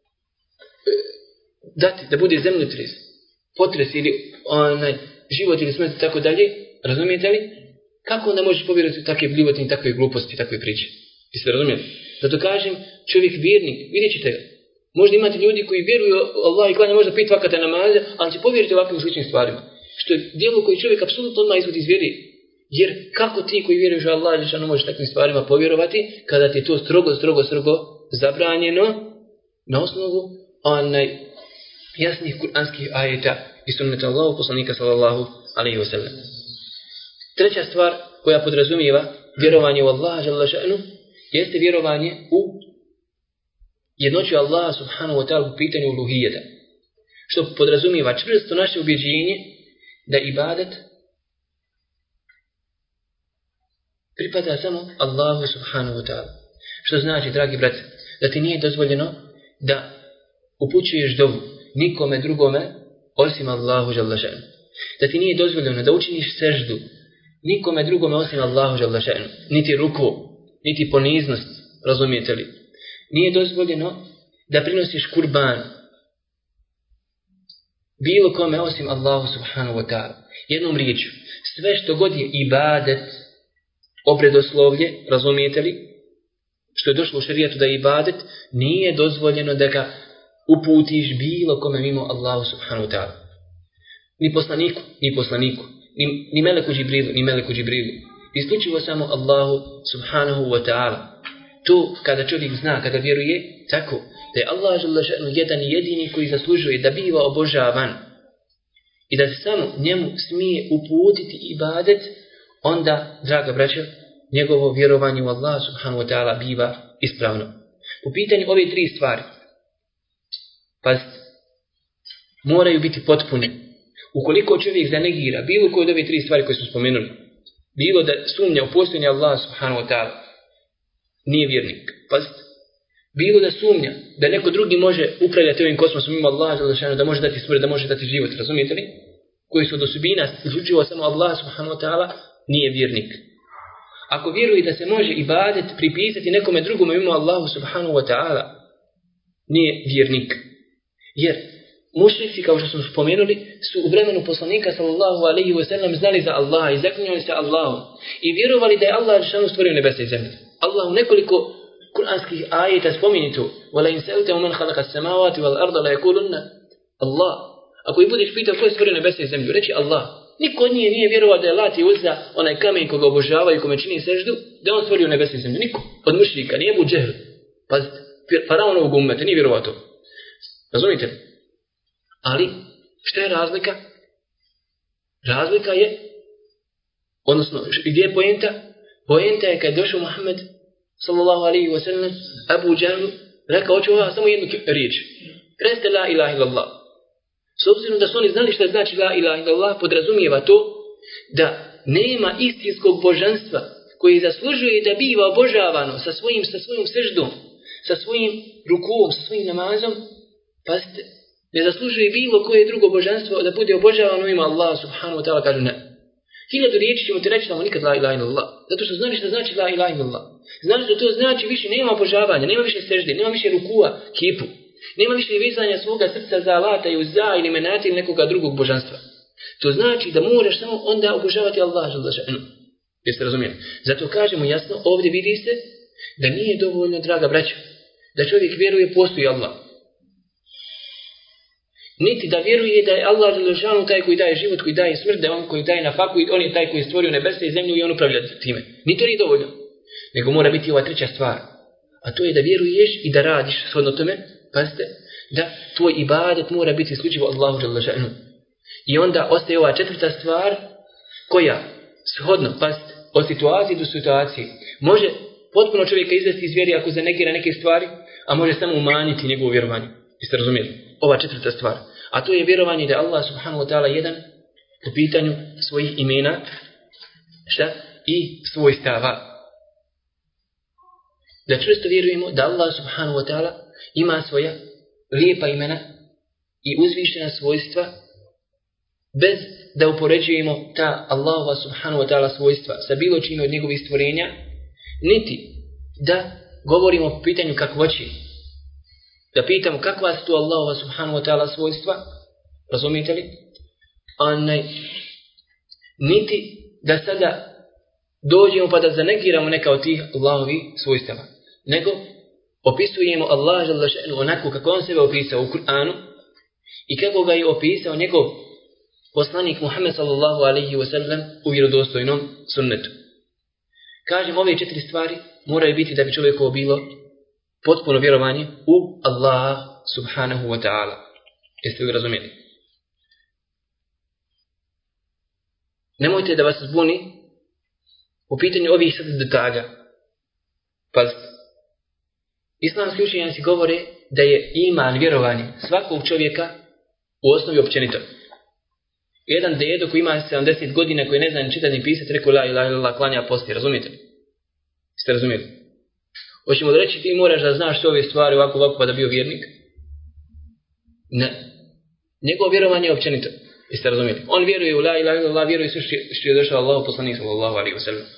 dati da bude zemljotres, potres ili onaj, život ili smrt i tako dalje, razumijete li? Kako onda možeš povjerovati u takve bljuvotine, takve gluposti, takve priče? Jeste razumijeli? Zato kažem, čovjek vjernik, vidjet ćete ga. Možda imate ljudi koji vjeruju Allah i klanja možda pet vakata namaza, ali će povjeriti ovakvim sličnim stvarima. Što je djelo koji čovjek apsolutno odmah izvodi iz vjeri. Jer kako ti koji vjeruješ u Allah Đelešanu možeš takvim stvarima povjerovati kada ti je to strogo, strogo, strogo zabranjeno na osnovu onaj jasnih kuranskih ajeta i sunneta Allahu poslanika sallallahu alejhi ve sellem. Treća stvar koja podrazumijeva vjerovanje u Allaha Đelešanu jeste vjerovanje u jednoću Allaha subhanahu wa ta'ala u pitanju uluhijeta. Što podrazumijeva čvrsto naše ubjeđenje da ibadet pripada samo Allahu subhanahu wa ta'ala. Što znači, dragi brat, da ti nije dozvoljeno da upućuješ dovu nikome drugome osim Allahu Đelešanu. Da ti nije dozvoljeno da učiniš seždu nikome drugome osim Allahu Đelešanu. Niti ruku, niti poniznost, razumijete li? Nije dozvoljeno da prinosiš kurban bilo kome osim Allahu subhanahu wa ta'ala. Jednom riječju, sve što god je ibadet, obredoslovlje, razumijete li? Što je došlo u šerijatu da je ibadet, nije dozvoljeno da ga uputiš bilo kome mimo Allahu subhanahu wa ta'ala. Ni poslaniku, ni poslaniku, ni, ni meleku Džibrilu, ni meleku Džibrilu. Isključivo samo Allahu subhanahu wa ta'ala. To kada čovjek zna, kada vjeruje, tako da je Allah Đelešanu jedan i jedini koji zaslužuje da biva obožavan i da se samo njemu smije uputiti ibadet, onda, draga braćo, njegovo vjerovanje u Allah subhanahu wa ta'ala biva ispravno. Po pitanju ove tri stvari, pazite, moraju biti potpune. Ukoliko čovjek zanegira bilo koje od ove tri stvari koje su spomenuli, bilo da sumnja u postojanje Allah subhanahu wa ta'ala, nije vjernik. Pazite. Bilo da sumnja da neko drugi može upravljati ovim kosmosom mimo Allaha Đelešanu, da može dati smrt, da može dati život, razumijete li? Koji su od osobina isključivo samo Allah subhanahu wa ta'ala, nije vjernik. Ako vjeruje da se može ibadet pripisati nekome drugome mimo Allahu subhanahu wa ta'ala, nije vjernik. Jer mušrici, kao što smo spomenuli, su u vremenu poslanika sallallahu alejhi ve sellem znali za Allaha i zaklinjali se Allahom i vjerovali da je Allah Đelešanu stvorio nebesa i zemlju. Allah u nekoliko kuranskih ajeta spominje to. وَلَا إِنْ سَأَلْتَهُ مَنْ خَلَقَ السَّمَاوَاتِ وَالْأَرْضَ لَيَقُولُنَّ Allah. Ako ih budeš pitao ko je stvorio nebesa i zemlju, reći Allah. Niko od njih nije vjerovao da je Lat i Uzza, onaj kamen koga obožavaju i kome čini seždu, da on stvorio nebesa i zemlju. Niko. Od mušrika, nije Ebu Džehl. Pazite, faraonovog ummeta nije vjerovao to. Razumite? Ali, šta je razlika? Razlika je, odnosno, gdje je poenta? Poenta je kad je došao Muhammed sallallahu alaihi wa sallam, Abu Džahlu, rekao, hoću ova samo jednu riječ. Reste la ilaha illallah. S obzirom da su oni znali šta znači la ilaha illallah, podrazumijeva to da nema istinskog božanstva koji zaslužuje da biva obožavano sa svojim, sa svojom seždom, sa svojim rukom, sa svojim namazom. Pazite, ne zaslužuje bilo koje drugo božanstvo da bude obožavano ima Allah subhanahu wa ta'ala, kažu ne. Hiljadu riječi ćemo ti reći da mu nikad la ilaha illallah. Zato što znali šta znači la ilaha illallah. Znali da to znači više nema obožavanja, nema više sežde, nema više rukua, kipu. Nema više vezanja svoga srca za Lata i Uzza ili Menata ili nekoga drugog božanstva. To znači da moraš samo onda obožavati Allah. Jeste razumijeli? Zato kažemo jasno, ovdje vidi se da nije dovoljno, draga braća, da čovjek vjeruje postoji Allah. Niti da vjeruje da je Allah Đelešanu taj koji daje život, koji daje smrt, da je on koji daje nafaku i on je taj koji je stvorio nebesa i zemlju i on upravlja time. Ni to nije dovoljno. Nego mora biti ova treća stvar. A to je da vjeruješ i da radiš shodno tome, pazite, da tvoj ibadet mora biti isključivo Allahu Đelešanu. I onda ostaje ova četvrta stvar koja shodno, pazite, od situacije do situacije može potpuno čovjeka izvesti iz vjeri ako zanegira neke stvari, a može samo umanjiti njegovo vjerovanje. Jeste razumijeli? Ova četvrta stvar. A to je vjerovanje da je Allah subhanahu wa ta'ala jedan po pitanju svojih imena, šta? I svojstava. Da čvrsto vjerujemo da Allah subhanahu wa ta'ala ima svoja lijepa imena i uzvišena svojstva bez da upoređujemo ta Allahova subhanahu wa ta'ala svojstva sa bilo čime od njegovih stvorenja, niti da govorimo po pitanju kakvoći da pitamo kakva su to Allahova subhanahu wa ta'ala svojstva, razumijete li? Onaj, niti da sada dođemo pa da zanegiramo neka od tih Allahovi svojstava, nego opisujemo Allah dželle še'nu onako kako on sebe opisao u Kur'anu i kako ga je opisao njegov poslanik Muhammed sallallahu alejhi ve sellem u vjerodostojnom sunnetu. Kažem, ove četiri stvari moraju biti da bi čovjekovo bilo potpuno vjerovanje u Allaha subhanahu wa ta'ala. Jeste li razumjeli? Nemojte da vas zbuni u pitanju ovih sad detalja. Pazite. Islamski učenjaci govore da je iman, vjerovanje svakog čovjeka u osnovi općenito. Jedan dedo koji ima sedamdeset godina, koji ne zna ni čitati ni pisati, rekao la ilaha illallah, klanja, posti, razumijete? Ste razumijeli? Hoćemo da reći ti moraš da znaš sve ove stvari ovako ovako pa da bio vjernik? Ne. Njegovo vjerovanje je općenito. Jeste razumijeli? On vjeruje u la ilaha illallah, vjeruje sve što je došao Allahu poslanik sallallahu alejhi ve sellem.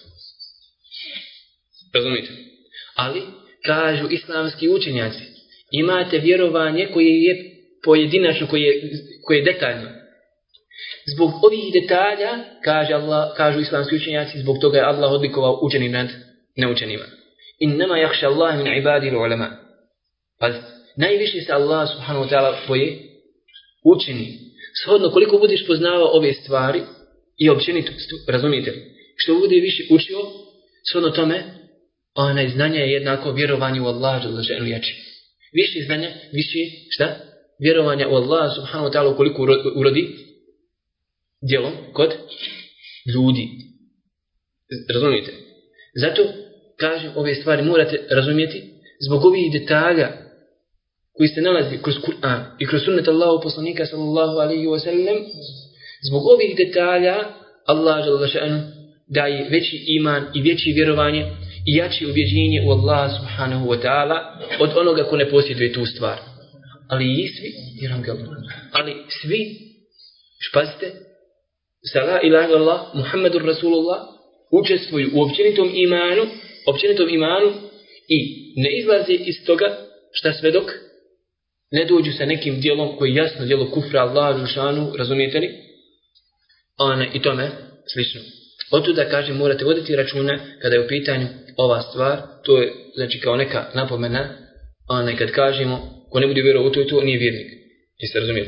Razumijete? Ali kažu islamski učenjaci, imate vjerovanje koje je pojedinačno, koje je, koje je detaljno. Zbog ovih detalja, kaže Allah, kažu islamski učenjaci, zbog toga je Allah odlikovao učeni nad neučenima. Innama yakhsha Allah min ibadihi ulama. Pa najviše se Allah subhanahu wa ta'ala boje učeni. Shodno koliko budeš poznavao ove stvari i općenito, razumijete li? Što bude više učio, shodno tome, onaj znanje je jednako vjerovanje u Allah dželle še'nu jači. Više znanja, više šta? Vjerovanja u Allah subhanahu wa ta'ala ukoliko urodi djelom kod ljudi. Razumijete? Zato kažem, ove stvari morate razumjeti zbog ovih detalja koji se nalazi kroz Kur'an i kroz sunnet Allahu poslanika sallallahu alejhi ve sellem. Zbog ovih detalja Allah dželle še'nu daje veći iman i veći vjerovanje i jače ubjeđenje u Allah subhanahu wa ta'ala od onoga ko ne posjeduje tu stvar. Ali i svi, ali svi, špazite, sa la ilaha illallah, Muhammedur Rasulullah, učestvuju u općenitom imanu, općenitom imanu i ne izlaze iz toga šta sve dok ne dođu sa nekim djelom koji je jasno djelo kufra Allah žušanu, razumijete li? One, i tome slično. Otuda kaže morate voditi računa kada je u pitanju ova stvar, to je znači kao neka napomena, one, kad kažemo ko ne bude vjerovao u to i to nije vjernik. Jeste razumijeli?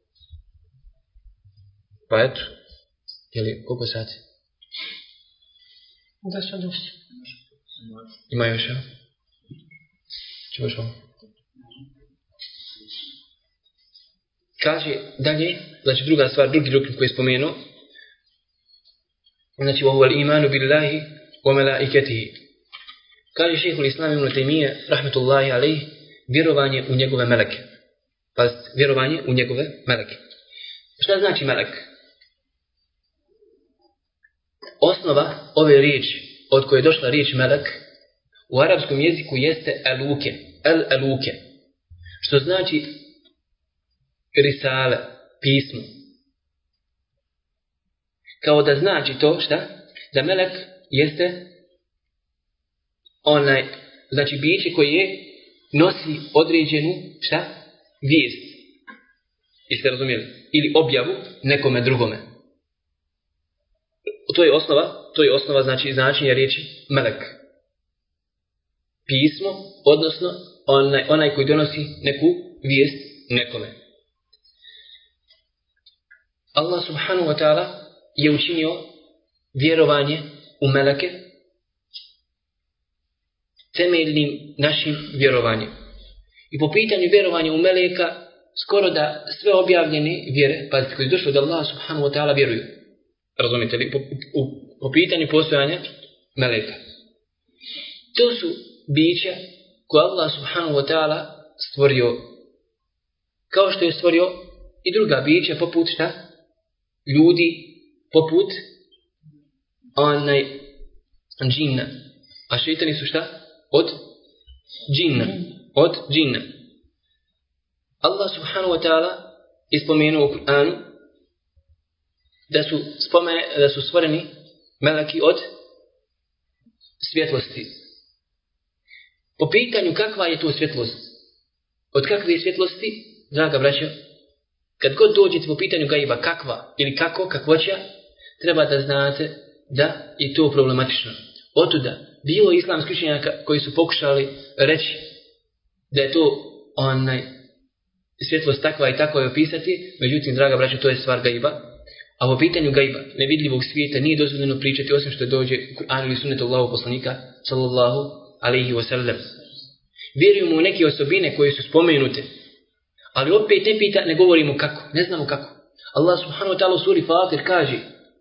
Pa eto, jeli koliko sati? Da se dosta. Ima još ja? Čemo još ovo? Kaže dalje, znači druga stvar, drugi rukn koji je spomenuo, znači ovo je imanu billahi wa malaikatihi. Kaže šejhul Islam ibn Taymije rahmetullahi alejhi, vjerovanje u njegove meleke. Pa vjerovanje u njegove meleke. Šta znači melek? Osnova ove riječi od koje je došla riječ melek u arapskom jeziku jeste aluke, el aluke, što znači risale, pismo. Kao da znači to šta? Da melek jeste onaj, znači biće koje nosi određenu šta? Vijest. Jeste razumijeli? Ili objavu nekome drugome. To je osnova, to je osnova znači značenja riječi melek. Pismo, odnosno onaj, onaj koji donosi neku vijest nekome. Allah subhanahu wa ta'ala je učinio vjerovanje u meleke temeljnim našim vjerovanjem. I po pitanju vjerovanja u meleka, skoro da sve objavljene vjere, pazite, koji je došlo od Allah subhanahu wa ta'ala vjeruju. Razumite li? Po, po, po pitanju postojanja meleka. To su bića koje Allah subhanahu wa ta'ala stvorio, kao što je stvorio i druga bića poput šta? Ljudi, poput onaj džinna. A šeitani su šta? Od džinna. Od džinna. Allah subhanahu wa ta'ala ispomenuo u Kur'anu da su, spomene, da su stvoreni meleki od svjetlosti. Po pitanju kakva je to svjetlost? Od kakve svjetlosti, draga braćo, kad god dođete po pitanju gajba kakva ili kako, kakvoća, treba da znate da je to problematično. Otuda, bilo islamskih učenjaka koji su pokušali reći da je to onaj svjetlost takva i tako je opisati, međutim, draga braćo, to je stvar gajba. A po pitanju gajba, nevidljivog svijeta, nije dozvoljeno pričati osim što dođe u Kur'anu ili sunnetu Allahu poslanika, sallallahu alaihi wa sallam. Vjerujemo u neke osobine koje su spomenute, ali opet ne pita, ne govorimo kako, ne znamo kako. Allah subhanahu wa ta'ala u suri Fatir kaže: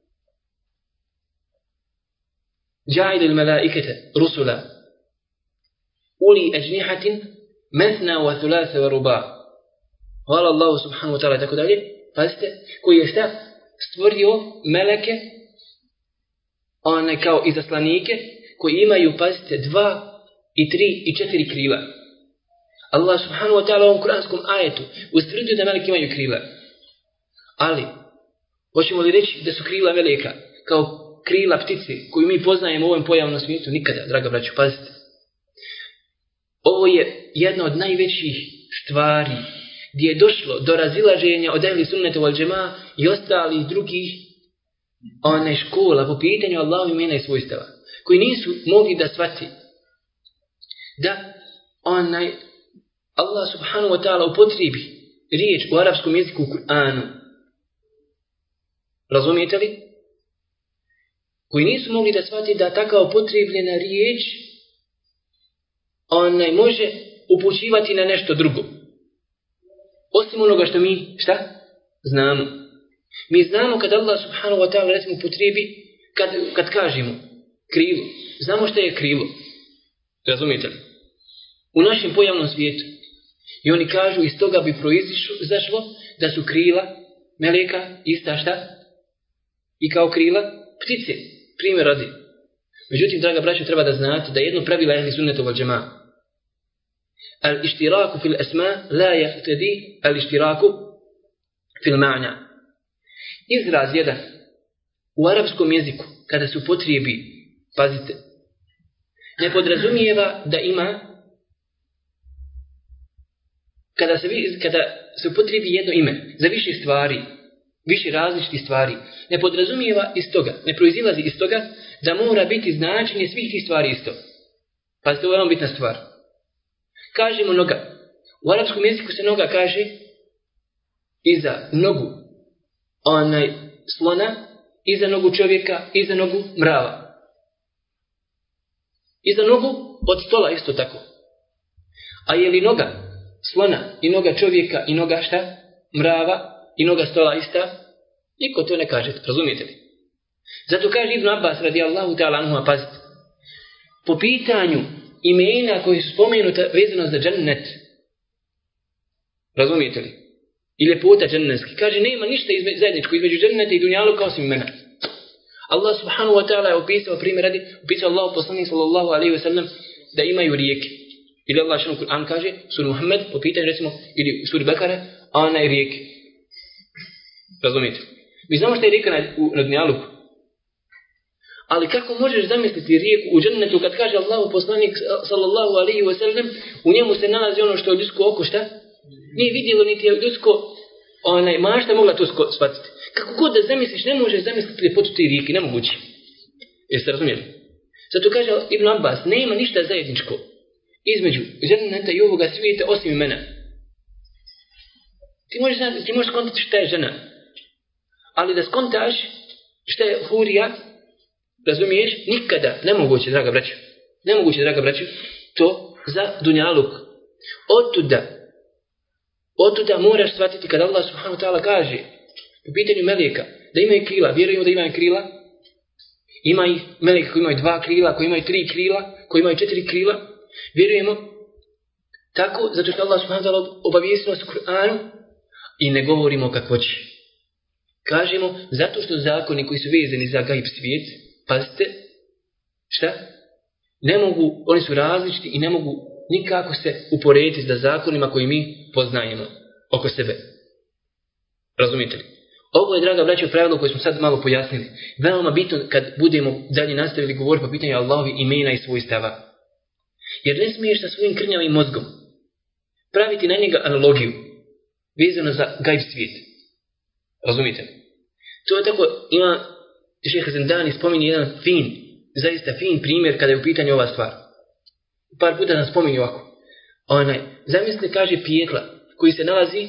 Ja'il al-malaikata rusula uli ajnihatin mathna wa thulatha wa ruba'. Hvala Allahu subhanahu wa ta'ala, tako dalje. Pazite, koji je šta stvorio meleke, one kao izaslanike, koji imaju, pazite, dva i tri i četiri krila. Allah subhanahu wa ta'ala u ovom kuranskom ajetu ustvrdio da meleki imaju krila. Ali, hoćemo li reći da su krila meleka kao krila ptice koju mi poznajemo u ovom pojavnom svijetu? Nikada, draga braćo, pazite. Ovo je jedna od najvećih stvari gdje je došlo do razilaženja od ehli sunneta wal džemaa i ostalih drugih one škola po pitanju Allahu imena i svojstava, koji nisu mogli da shvati da onaj Allah subhanahu wa ta'ala upotrebi riječ u arapskom jeziku u Kur'anu. Razumijete li? Koji nisu mogli da shvati da taka upotrebljena riječ onaj može upućivati na nešto drugo. Osim onoga što mi, šta? Znamo. Mi znamo kad Allah subhanahu wa ta'ala recimo upotrebi, kad, kad kažemo krilo. Znamo što je krilo. Razumijete li? U našem pojavnom svijetu. I oni kažu, iz toga bi proizašlo da su krila meleka ista šta? I kao krila ptice. Primjer radi. Međutim, draga braćo, treba da znate da jedno pravilo ehli sunneta wal džemaa. Al-ištiraku fil asma la yahtadi al-ištiraku fil ma'na. Izraz jedan u arapskom jeziku kada se upotrebi, pazite, ne podrazumijeva da ima, kada se, kada se upotrebi jedno ime za više stvari, više različitih stvari, ne podrazumijeva iz toga, ne proizilazi iz toga da mora biti značenje svih tih stvari isto. Pazite, ovo je bitna stvar. Kažemo noga. U arapskom jeziku se noga kaže iza nogu onaj slona, iza nogu čovjeka, iza nogu mrava. Iza nogu od stola isto tako. A je li noga slona i noga čovjeka i noga šta? Mrava i noga stola ista? Niko to ne kaže, razumijete li? Zato kaže Ibn Abbas radijallahu ta'ala anhu, pazite, po pitanju imena koji su spomenuta vezano za džennet, razumijete li? I ljepota džennetski. Kaže, nema ništa izme, zajedničko između dženneta i dunjaluka osim imena. Allah subhanahu wa ta'ala je opisao, primjer radi, opisao Allah poslanik sallallahu alaihi wa sallam da imaju rijeke. Ili Allah šanu Kur'an kaže, suri Muhammed, po pitanju recimo, ili suri Bekara, a ona je rijeke. Razumijete? Mi znamo što je rijeka na, na dunjaluku. Ali kako možeš zamisliti rijeku u džennetu kad kaže Allahu poslanik sallallahu alaihi wa sallam, u njemu se nalazi ono što je ljudsko oko, šta? Nije vidjelo niti je ljudsko onaj, mašta mogla to shvatiti. Kako god da zamisliš, ne možeš zamisliti ljepotu te rijeke, nemoguće. Jeste razumjeli? Zato kaže Ibn Abbas, nema ništa zajedničko između dženneta i ovoga svijeta osim imena. Ti možeš, ti možeš skontati šta je žena. Ali da skontaš šta je hurija, razumiješ, nikada, nemoguće, draga braćo, nemoguće, draga braćo, to za dunjaluk. Otuda, otuda moraš shvatiti kada Allah subhanahu wa ta'ala kaže po pitanju meleka da imaju krila, vjerujemo da imaju krila, ima ih meleka koji imaju dva krila, koji imaju tri krila, koji imaju četiri krila, vjerujemo tako, zato što Allah subhanahu wa ta'ala obavijestio nas u Kur'anu i ne govorimo kako će. Kažemo, zato što zakoni koji su vezani za gajb svijet, pazite, šta? Ne mogu, oni su različiti i ne mogu nikako se uporediti sa zakonima koji mi poznajemo oko sebe. Razumite li? Ovo je, draga braćo, pravilo koje smo sad malo pojasnili. Veoma bitno kad budemo dalje nastavili govoriti po pitanju Allahovi imena i svojstava. Jer ne smiješ sa svojim krnjavim mozgom praviti na njega analogiju, vezano za gajb svijet. Razumite? To je tako, ima Šejh Zendani spominje jedan fin, zaista fin primjer kada je u pitanju ova stvar. Par puta nam spominje ovako. Onaj, zamislite, kaže, pijetla koji se nalazi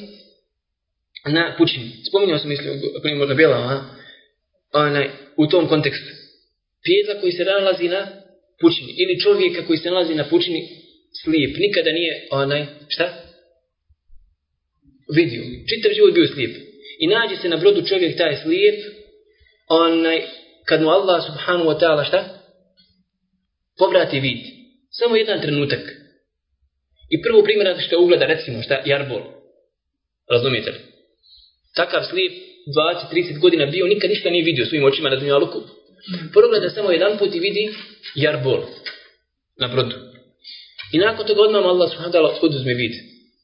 na pučini. Spominjao sam, mislim, primjer na Bjelama, onaj, u tom kontekstu. Pijetla koji se nalazi na pučini. Ili čovjeka koji se nalazi na pučini slijep. Nikada nije, onaj, šta? Vidio. Čitav život bio slijep. I nađe se na brodu čovjek taj slijep, onaj, kad mu Allah subhanahu wa ta'ala šta? Povrati vid. Samo jedan trenutak. I prvo primjer što ugleda, recimo, šta? Jarbol. Razumijete li? Takav slijep dvadeset trideset godina bio, nikad ništa nije vidio svojim očima na dunjaluku. Progleda samo jedan put i vidi jarbol na brodu. I nakon toga odmah Allah subhanahu wa ta'ala oduzme vid.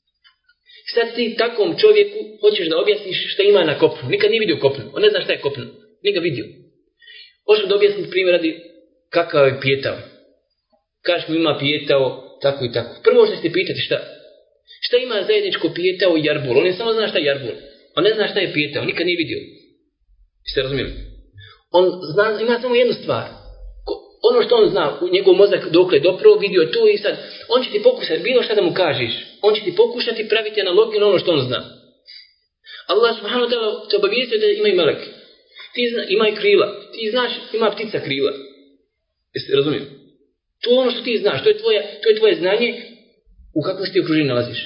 Sad ti takvom čovjeku hoćeš da objasniš šta ima na kopnu. Nikad nije vidio kopnu. On ne zna šta je kopnu. Nije ga vidio. Hoćeš da objasniti primjer radi kakav je pijetao. Kažeš mu ima pijetao tako i tako. Prvo što ste pitati šta? Šta ima zajedničko pijetao i jarbol? On ne samo zna šta je jarbol. On ne zna šta je pijetao. Nikad nije vidio. Jeste razumijeli? On zna, ima samo jednu stvar. Ono što on zna, u njegov mozak dokle je dopro, vidio to i sad, on će ti pokušati, bilo šta da mu kažeš, on će ti pokušati praviti analogiju na ono što on zna. Allah subhanahu wa ta'ala te obavijestio da imaju meleki. Ti zna, imaju krila. Ti znaš, ima ptica krila. Jeste razumijeli? To je ono što ti znaš, to je tvoje, to je tvoje znanje u kakvom se ti okruženju nalaziš.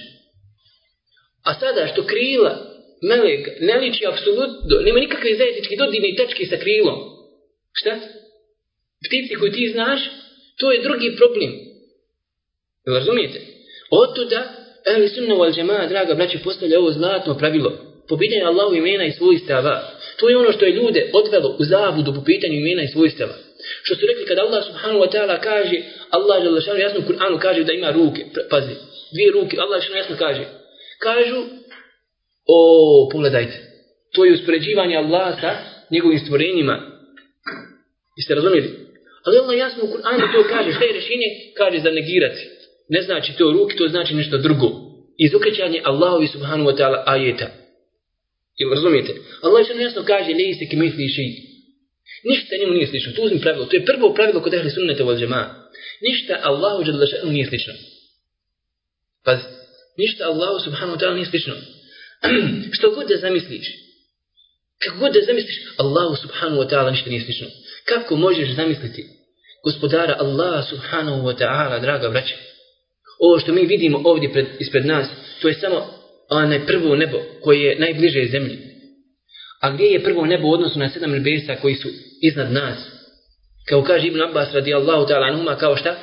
A sada što krila, melek, ne liči apsolutno, nema nikakve zajedničke dodirne tačke sa krilom. Šta? Ptici koju ti znaš, to je drugi problem. Jel razumijete? Otuda, ehli sunna wal džemaa, draga braći, postavlja ovo zlatno pravilo. Po pitanju Allahu imena i svojstava. To je ono što je ljude odvelo u zavudu po pitanju imena i svojstava. Što su rekli kada Allah subhanahu wa ta'ala kaže, Allah želešanu jasno u Kur'anu kaže da ima ruke. Pazi, dvije ruke, Allah želešanu jasno kaže. Kažu, o, pogledajte, to je uspoređivanje Allaha sa njegovim stvorenjima. Jeste razumijeli? Ali Allah jasno u Kur'anu to kaže, šta je rješenje? Kaže za negirati. Ne znači to ruke, to znači nešto drugo. Izokrećanje Allahovi subhanahu wa ta'ala ajeta. Jel razumijete? Allah jasno kaže, lejse ki misli šeji. Ništa njemu nije slično. To uzmi pravilo. To je prvo pravilo kod ehli sunnete wal džemaa. Ništa Allahu dželle nije slično. Pazi. Ništa Allahu subhanahu wa ta'ala nije slično. Što god da zamisliš. Kako god da zamisliš, Allahu subhanahu wa ta'ala ništa nije slično. Kako možeš zamisliti gospodara Allah subhanahu wa ta'ala, draga braća? Ovo što mi vidimo ovdje pred, ispred nas, to je samo onaj prvo nebo koje je najbliže zemlji. A gdje je prvo nebo u odnosu na sedam nebesa koji su iznad nas? Kao kaže Ibn Abbas radijallahu ta'ala anhuma, kao šta?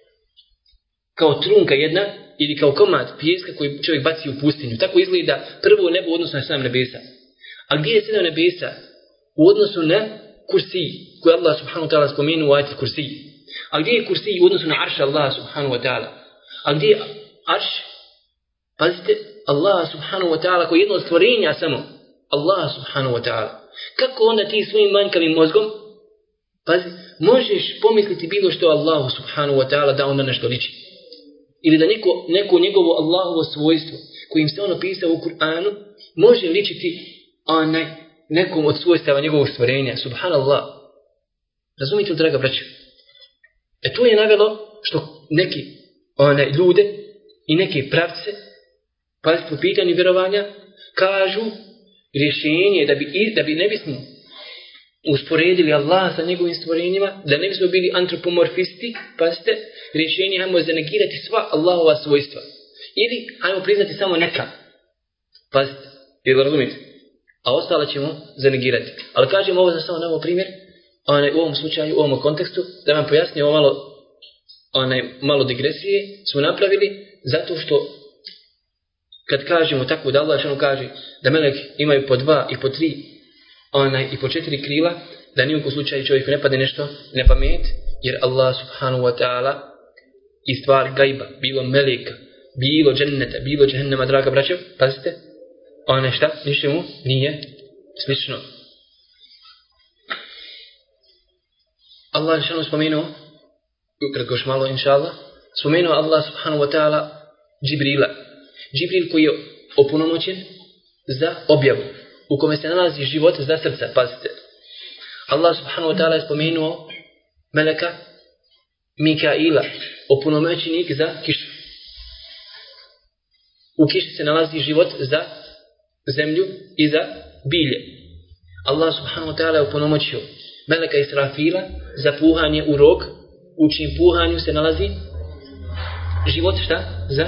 Kao trunka jedna ili kao komad pijeska koji čovjek baci u pustinju. Tako izgleda prvo nebo u odnosu na sedam nebesa. A gdje je sedam nebesa? U odnosu na kursi, koji Allah subhanahu wa ta'ala spomenuo u ajati kursi. A gdje je kursi u odnosu na arš Allah subhanahu wa ta'ala? A gdje je arš? Pazite, Allah subhanahu wa ta'ala koji je jedno od stvorenja samo. Allah subhanahu wa ta'ala. Kako onda ti svojim manjkavim mozgom, pazi, možeš pomisliti bilo što Allahu subhanahu wa ta'ala da onda nešto liči? Ili da neko, neko njegovo Allahovo svojstvo kojim se ono pisao u Kur'anu može ličiti onaj nekom od svojstava njegovog stvorenja. Subhanallah. Razumite li, draga braća? E tu je navelo što neki one ljude i neke pravce, pazite po pitanju vjerovanja, kažu rješenje da bi, da bi ne bismo usporedili Allah sa njegovim stvorenjima, da ne bismo bili antropomorfisti, pazite, rješenje hajmo zanegirati sva Allahova svojstva. Ili hajmo priznati samo neka. Pazite, jel razumite? A ostale ćemo zanegirati. Ali kažem ovo za samo na ovo primjer, onaj, u ovom slučaju, u ovom kontekstu, da vam pojasnim ovo malo, onaj, malo digresije, smo napravili zato što kad kažemo tako da Allah što kaže da meleki imaju po dva i po tri onaj, i po četiri krila, da nijekom slučaju čovjeku ne padne nešto ne pamet, jer Allah subhanahu wa ta'ala i stvar gajba, bilo meleka, bilo dženneta, bilo džehennema, draga braćo, pazite, one šta, ničemu nije slično. Allah je što spomenuo, ukratko još malo inša Allah, spomenuo Allah subhanahu wa ta'ala Džibrila. Džibril koji je opunomoćen za objavu, u kome se nalazi život za srca, pazite. Allah subhanahu wa ta'ala je spomenuo meleka Mikaila, opunomoćenik za kišu. U kiši se nalazi život za zemlju i za bilje. Allah subhanahu wa ta'ala je opunomoćio meleka Israfila za puhanje u rog, u čim puhanju se nalazi život šta? Za,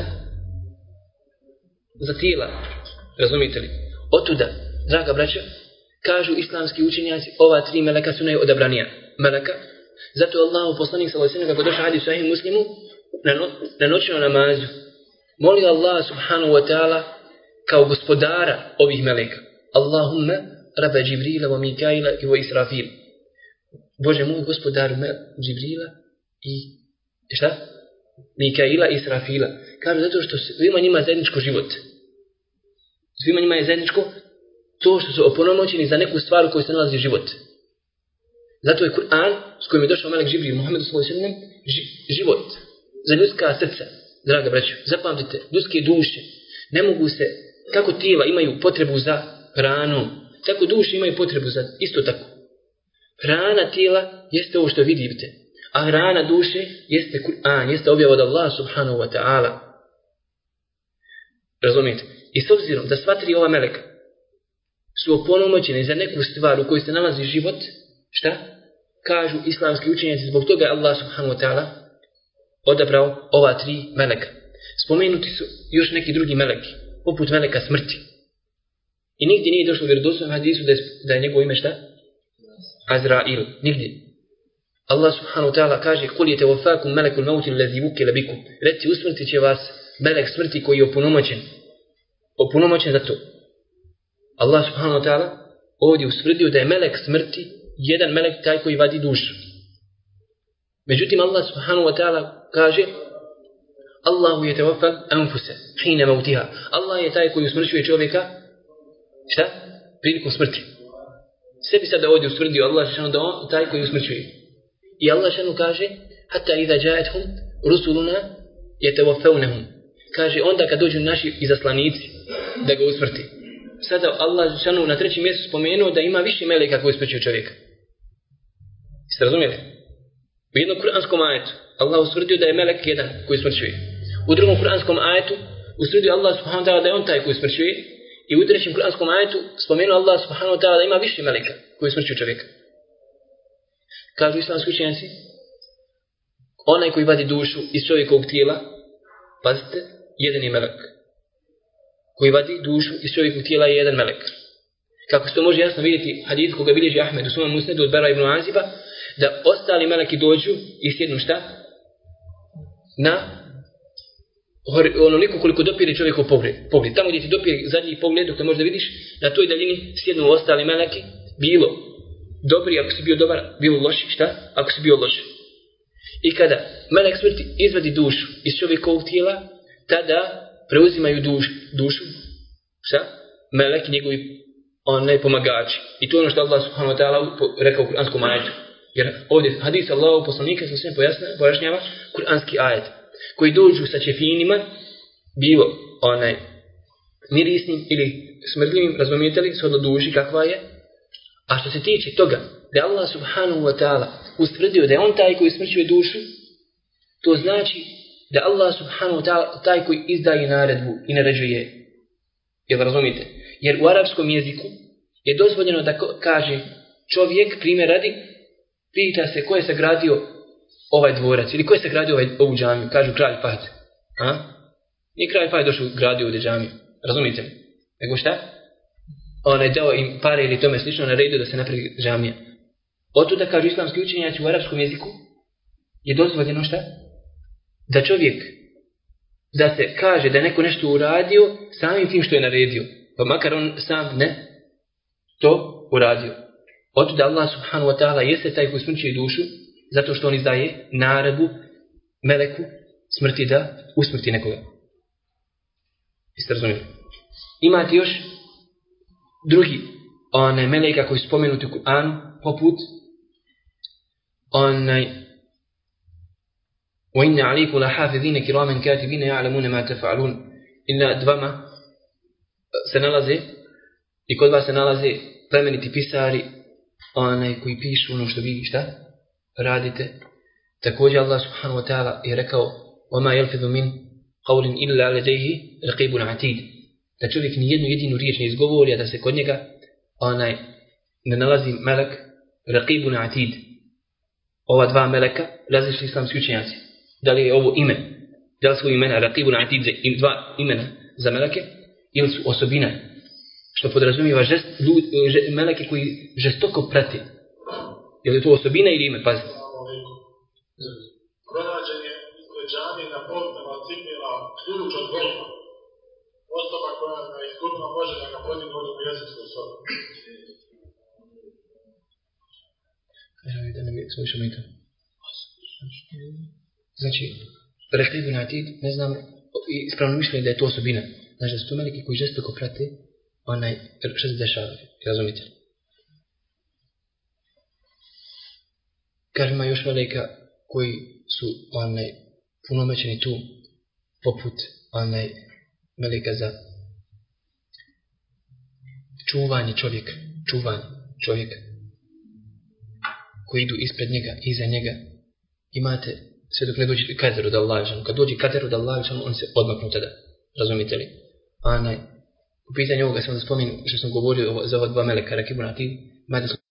za tijela. Razumite li? Otuda, draga braća, kažu islamski učenjaci, ova tri meleka su najodabranija meleka. Zato Allahu poslanik sallallahu alejhi ve sellem kako došao hadis u Sahih Muslimu na, no, na noćnom namazu molio Allah subhanahu wa ta'ala kao gospodara ovih meleka. Allahumma rabba Džibrila wa Mikaila i wa Israfila. Bože moj, gospodaru Džibrila i šta? Mikaila i Israfila. Kažu zato što svima njima je zajedničko život. Svima njima je zajedničko to što su opunomoćeni za neku stvar u kojoj se nalazi život. Zato je Kur'an s kojim je došao melek Džibril Muhammedu sallallahu alejhi ve sellem život za ljudska srca. Draga braćo, zapamtite, ljudske duše ne mogu se, kako tijela imaju potrebu za hranom, tako duše imaju potrebu za isto tako. Hrana tijela jeste ovo što vidite, a hrana duše jeste Kur'an, jeste objava od Allah subhanahu wa ta'ala. Razumijete? I s obzirom da sva tri ova meleka su opunomoćeni za neku stvar u kojoj se nalazi život, šta? Kažu islamski učenjaci, zbog toga je Allah subhanahu wa ta'ala odabrao ova tri meleka. Spomenuti su još neki drugi meleki, poput meleka smrti. I nigdje nije došlo u vjerodostojnom hadisu da je, da je njegovo ime šta? Azrail. Nigdje. Allah subhanahu wa ta'ala kaže: "Kul yatawaffakum malakul mauti allazi wukila bikum." Reci, usmrtit će vas melek smrti koji je opunomoćen. Opunomoćen za to. Allah subhanahu wa ta'ala ovdje ustvrdio da je melek smrti jedan melek taj koji vadi dušu. Međutim, Allah subhanahu wa ta'ala kaže: Allahu yatawaffal anfusa hina mautiha. Allah je taj koji usmrćuje čovjeka šta? Prilikom smrti. Sebi sada ovdje ustvrdio Allah šanu da on taj koji usmrćuje. I Allah šanu kaže: hatta iza ja'atuhum rusuluna yatawaffawnahum. Kaže onda kad dođu naši izaslanici da ga usmrti. Sada Allah šanu na trećem mjestu spomenuo da ima više meleka koji usmrćuju čovjeka. Jeste razumjeli? U jednom kuranskom ajetu Allah ustvrdio da je melek jedan koji usmrćuje. U drugom kuranskom ajetu ustvrdio Allah subhanahu wa ta'ala da je on taj koji usmrćuje. I u trećem kuranskom ajetu spomenuo Allah subhanahu wa ta'ala da ima više meleka koji usmrćuju čovjeka. Kažu islamski učenjaci, onaj koji vadi dušu iz čovjekovog tijela, pazite, jedan je melek. Koji vadi dušu iz čovjekovog tijela je jedan melek. Kako se to može jasno vidjeti hadith koga bilježi Ahmed u svom musnedu od Bara ibn Aziba, da ostali meleki dođu i sjednu šta? Na onoliko koliko dopire čovjekov pogled. pogled. Tamo gdje ti dopire zadnji pogled, dok te možda vidiš, na toj daljini sjednu ostali meleki, bilo dobri ako si bio dobar, bilo loši, šta? Ako si bio loš. I kada melek smrti izvadi dušu iz čovjekovog tijela, tada preuzimaju duš, dušu, šta? Meleki njegovi onaj pomagači. I to je ono što Allah subhanahu wa ta'ala rekao u kuranskom ajetu. Jer ovdje hadis Allahu poslanika sa svem pojašnjava kuranski ajet. Koji dođu sa ćefinima, bilo onaj mirisnim ili smrdljivim, razumijete li, shodno duši kakva je. A što se tiče toga, da je Allah subhanahu wa ta'ala ustvrdio da je on taj koji smrćuje dušu, to znači da Allah subhanahu wa ta'ala taj koji izdaje naredbu i naređuje. Jel razumijete? Jer u arapskom jeziku je dozvoljeno da kaže čovjek, primjer radi, pita se ko je sagradio ovaj dvorac ili ko je sagradio ovaj, ovu džamiju, kažu kralj Fahd. A? Nije kralj Fahd došao gradio ovdje džamiju, razumijete li? Nego šta? On je dao im pare ili tome slično na redu da se napravi džamija. Oto da kažu islamski učenjaci u arapskom jeziku je dozvoljeno šta? Da čovjek, da se kaže da je neko nešto uradio samim tim što je naredio, pa makar on sam ne to uradio. Oto da Allah subhanahu wa ta'ala jeste taj koji smrćuje dušu, zato što on izdaje naredbu meleku smrti da usmrti nekoga. Jeste razumijeli? Imate još drugi onaj meleka koji spomenuti u Kur'anu, poput onaj وَإِنَّ عَلَيْكُمْ لَحَافِظِينَ كِرَامًا كَاتِبِينَ يَعْلَمُونَ مَا تَفْعَلُونَ. i nad vama se nalaze i kod vas se nalaze plemeniti pisari, onaj koji pišu ono što vi šta radite. Također Allah subhanahu wa ta'ala je rekao وَمَا يَلْفِظُ مِنْ قَوْلٍ إِلَّا لَدَيْهِ رَقِيبٌ عَتِيدٌ, da čovjek ni jednu jedinu riječ ne izgovori, a da se kod njega onaj ne nalazi melek Raqibun Atid. Ova dva meleka različni islamski učenjaci. Da li je ovo ime, da li su imena Raqibun Atid dva imena za meleke ili su osobina, što podrazumijeva žest, ljud, že, meleke koji žestoko prati. Je li to osobina ili ime? Pazite. Pronađenje džamije na potnama cipila ključ od golfa. Osoba koja ga izgubila može da ga podigne od mjesečku sobu. Da nam je svoj šamita. Znači, Raqibun Atid, ne znam, ispravno mišljenje da je to osobina. Znači da su to meleki koji žestoko prate onaj, što se dešava, razumite? Kaže, ima još meleka koji su onaj, punomećeni tu, poput onaj, meleka za čuvanje čovjeka, čuvanje čovjeka, koji idu ispred njega, iza njega. Imate, sve dok ne dođe kader od Allaha, kad dođe kader od Allaha, on se odmaknu tada, razumite li? Onaj, u pitanju ovoga sam da spomenu što sam govorio za ova dva meleka, Raqibun Atid, imate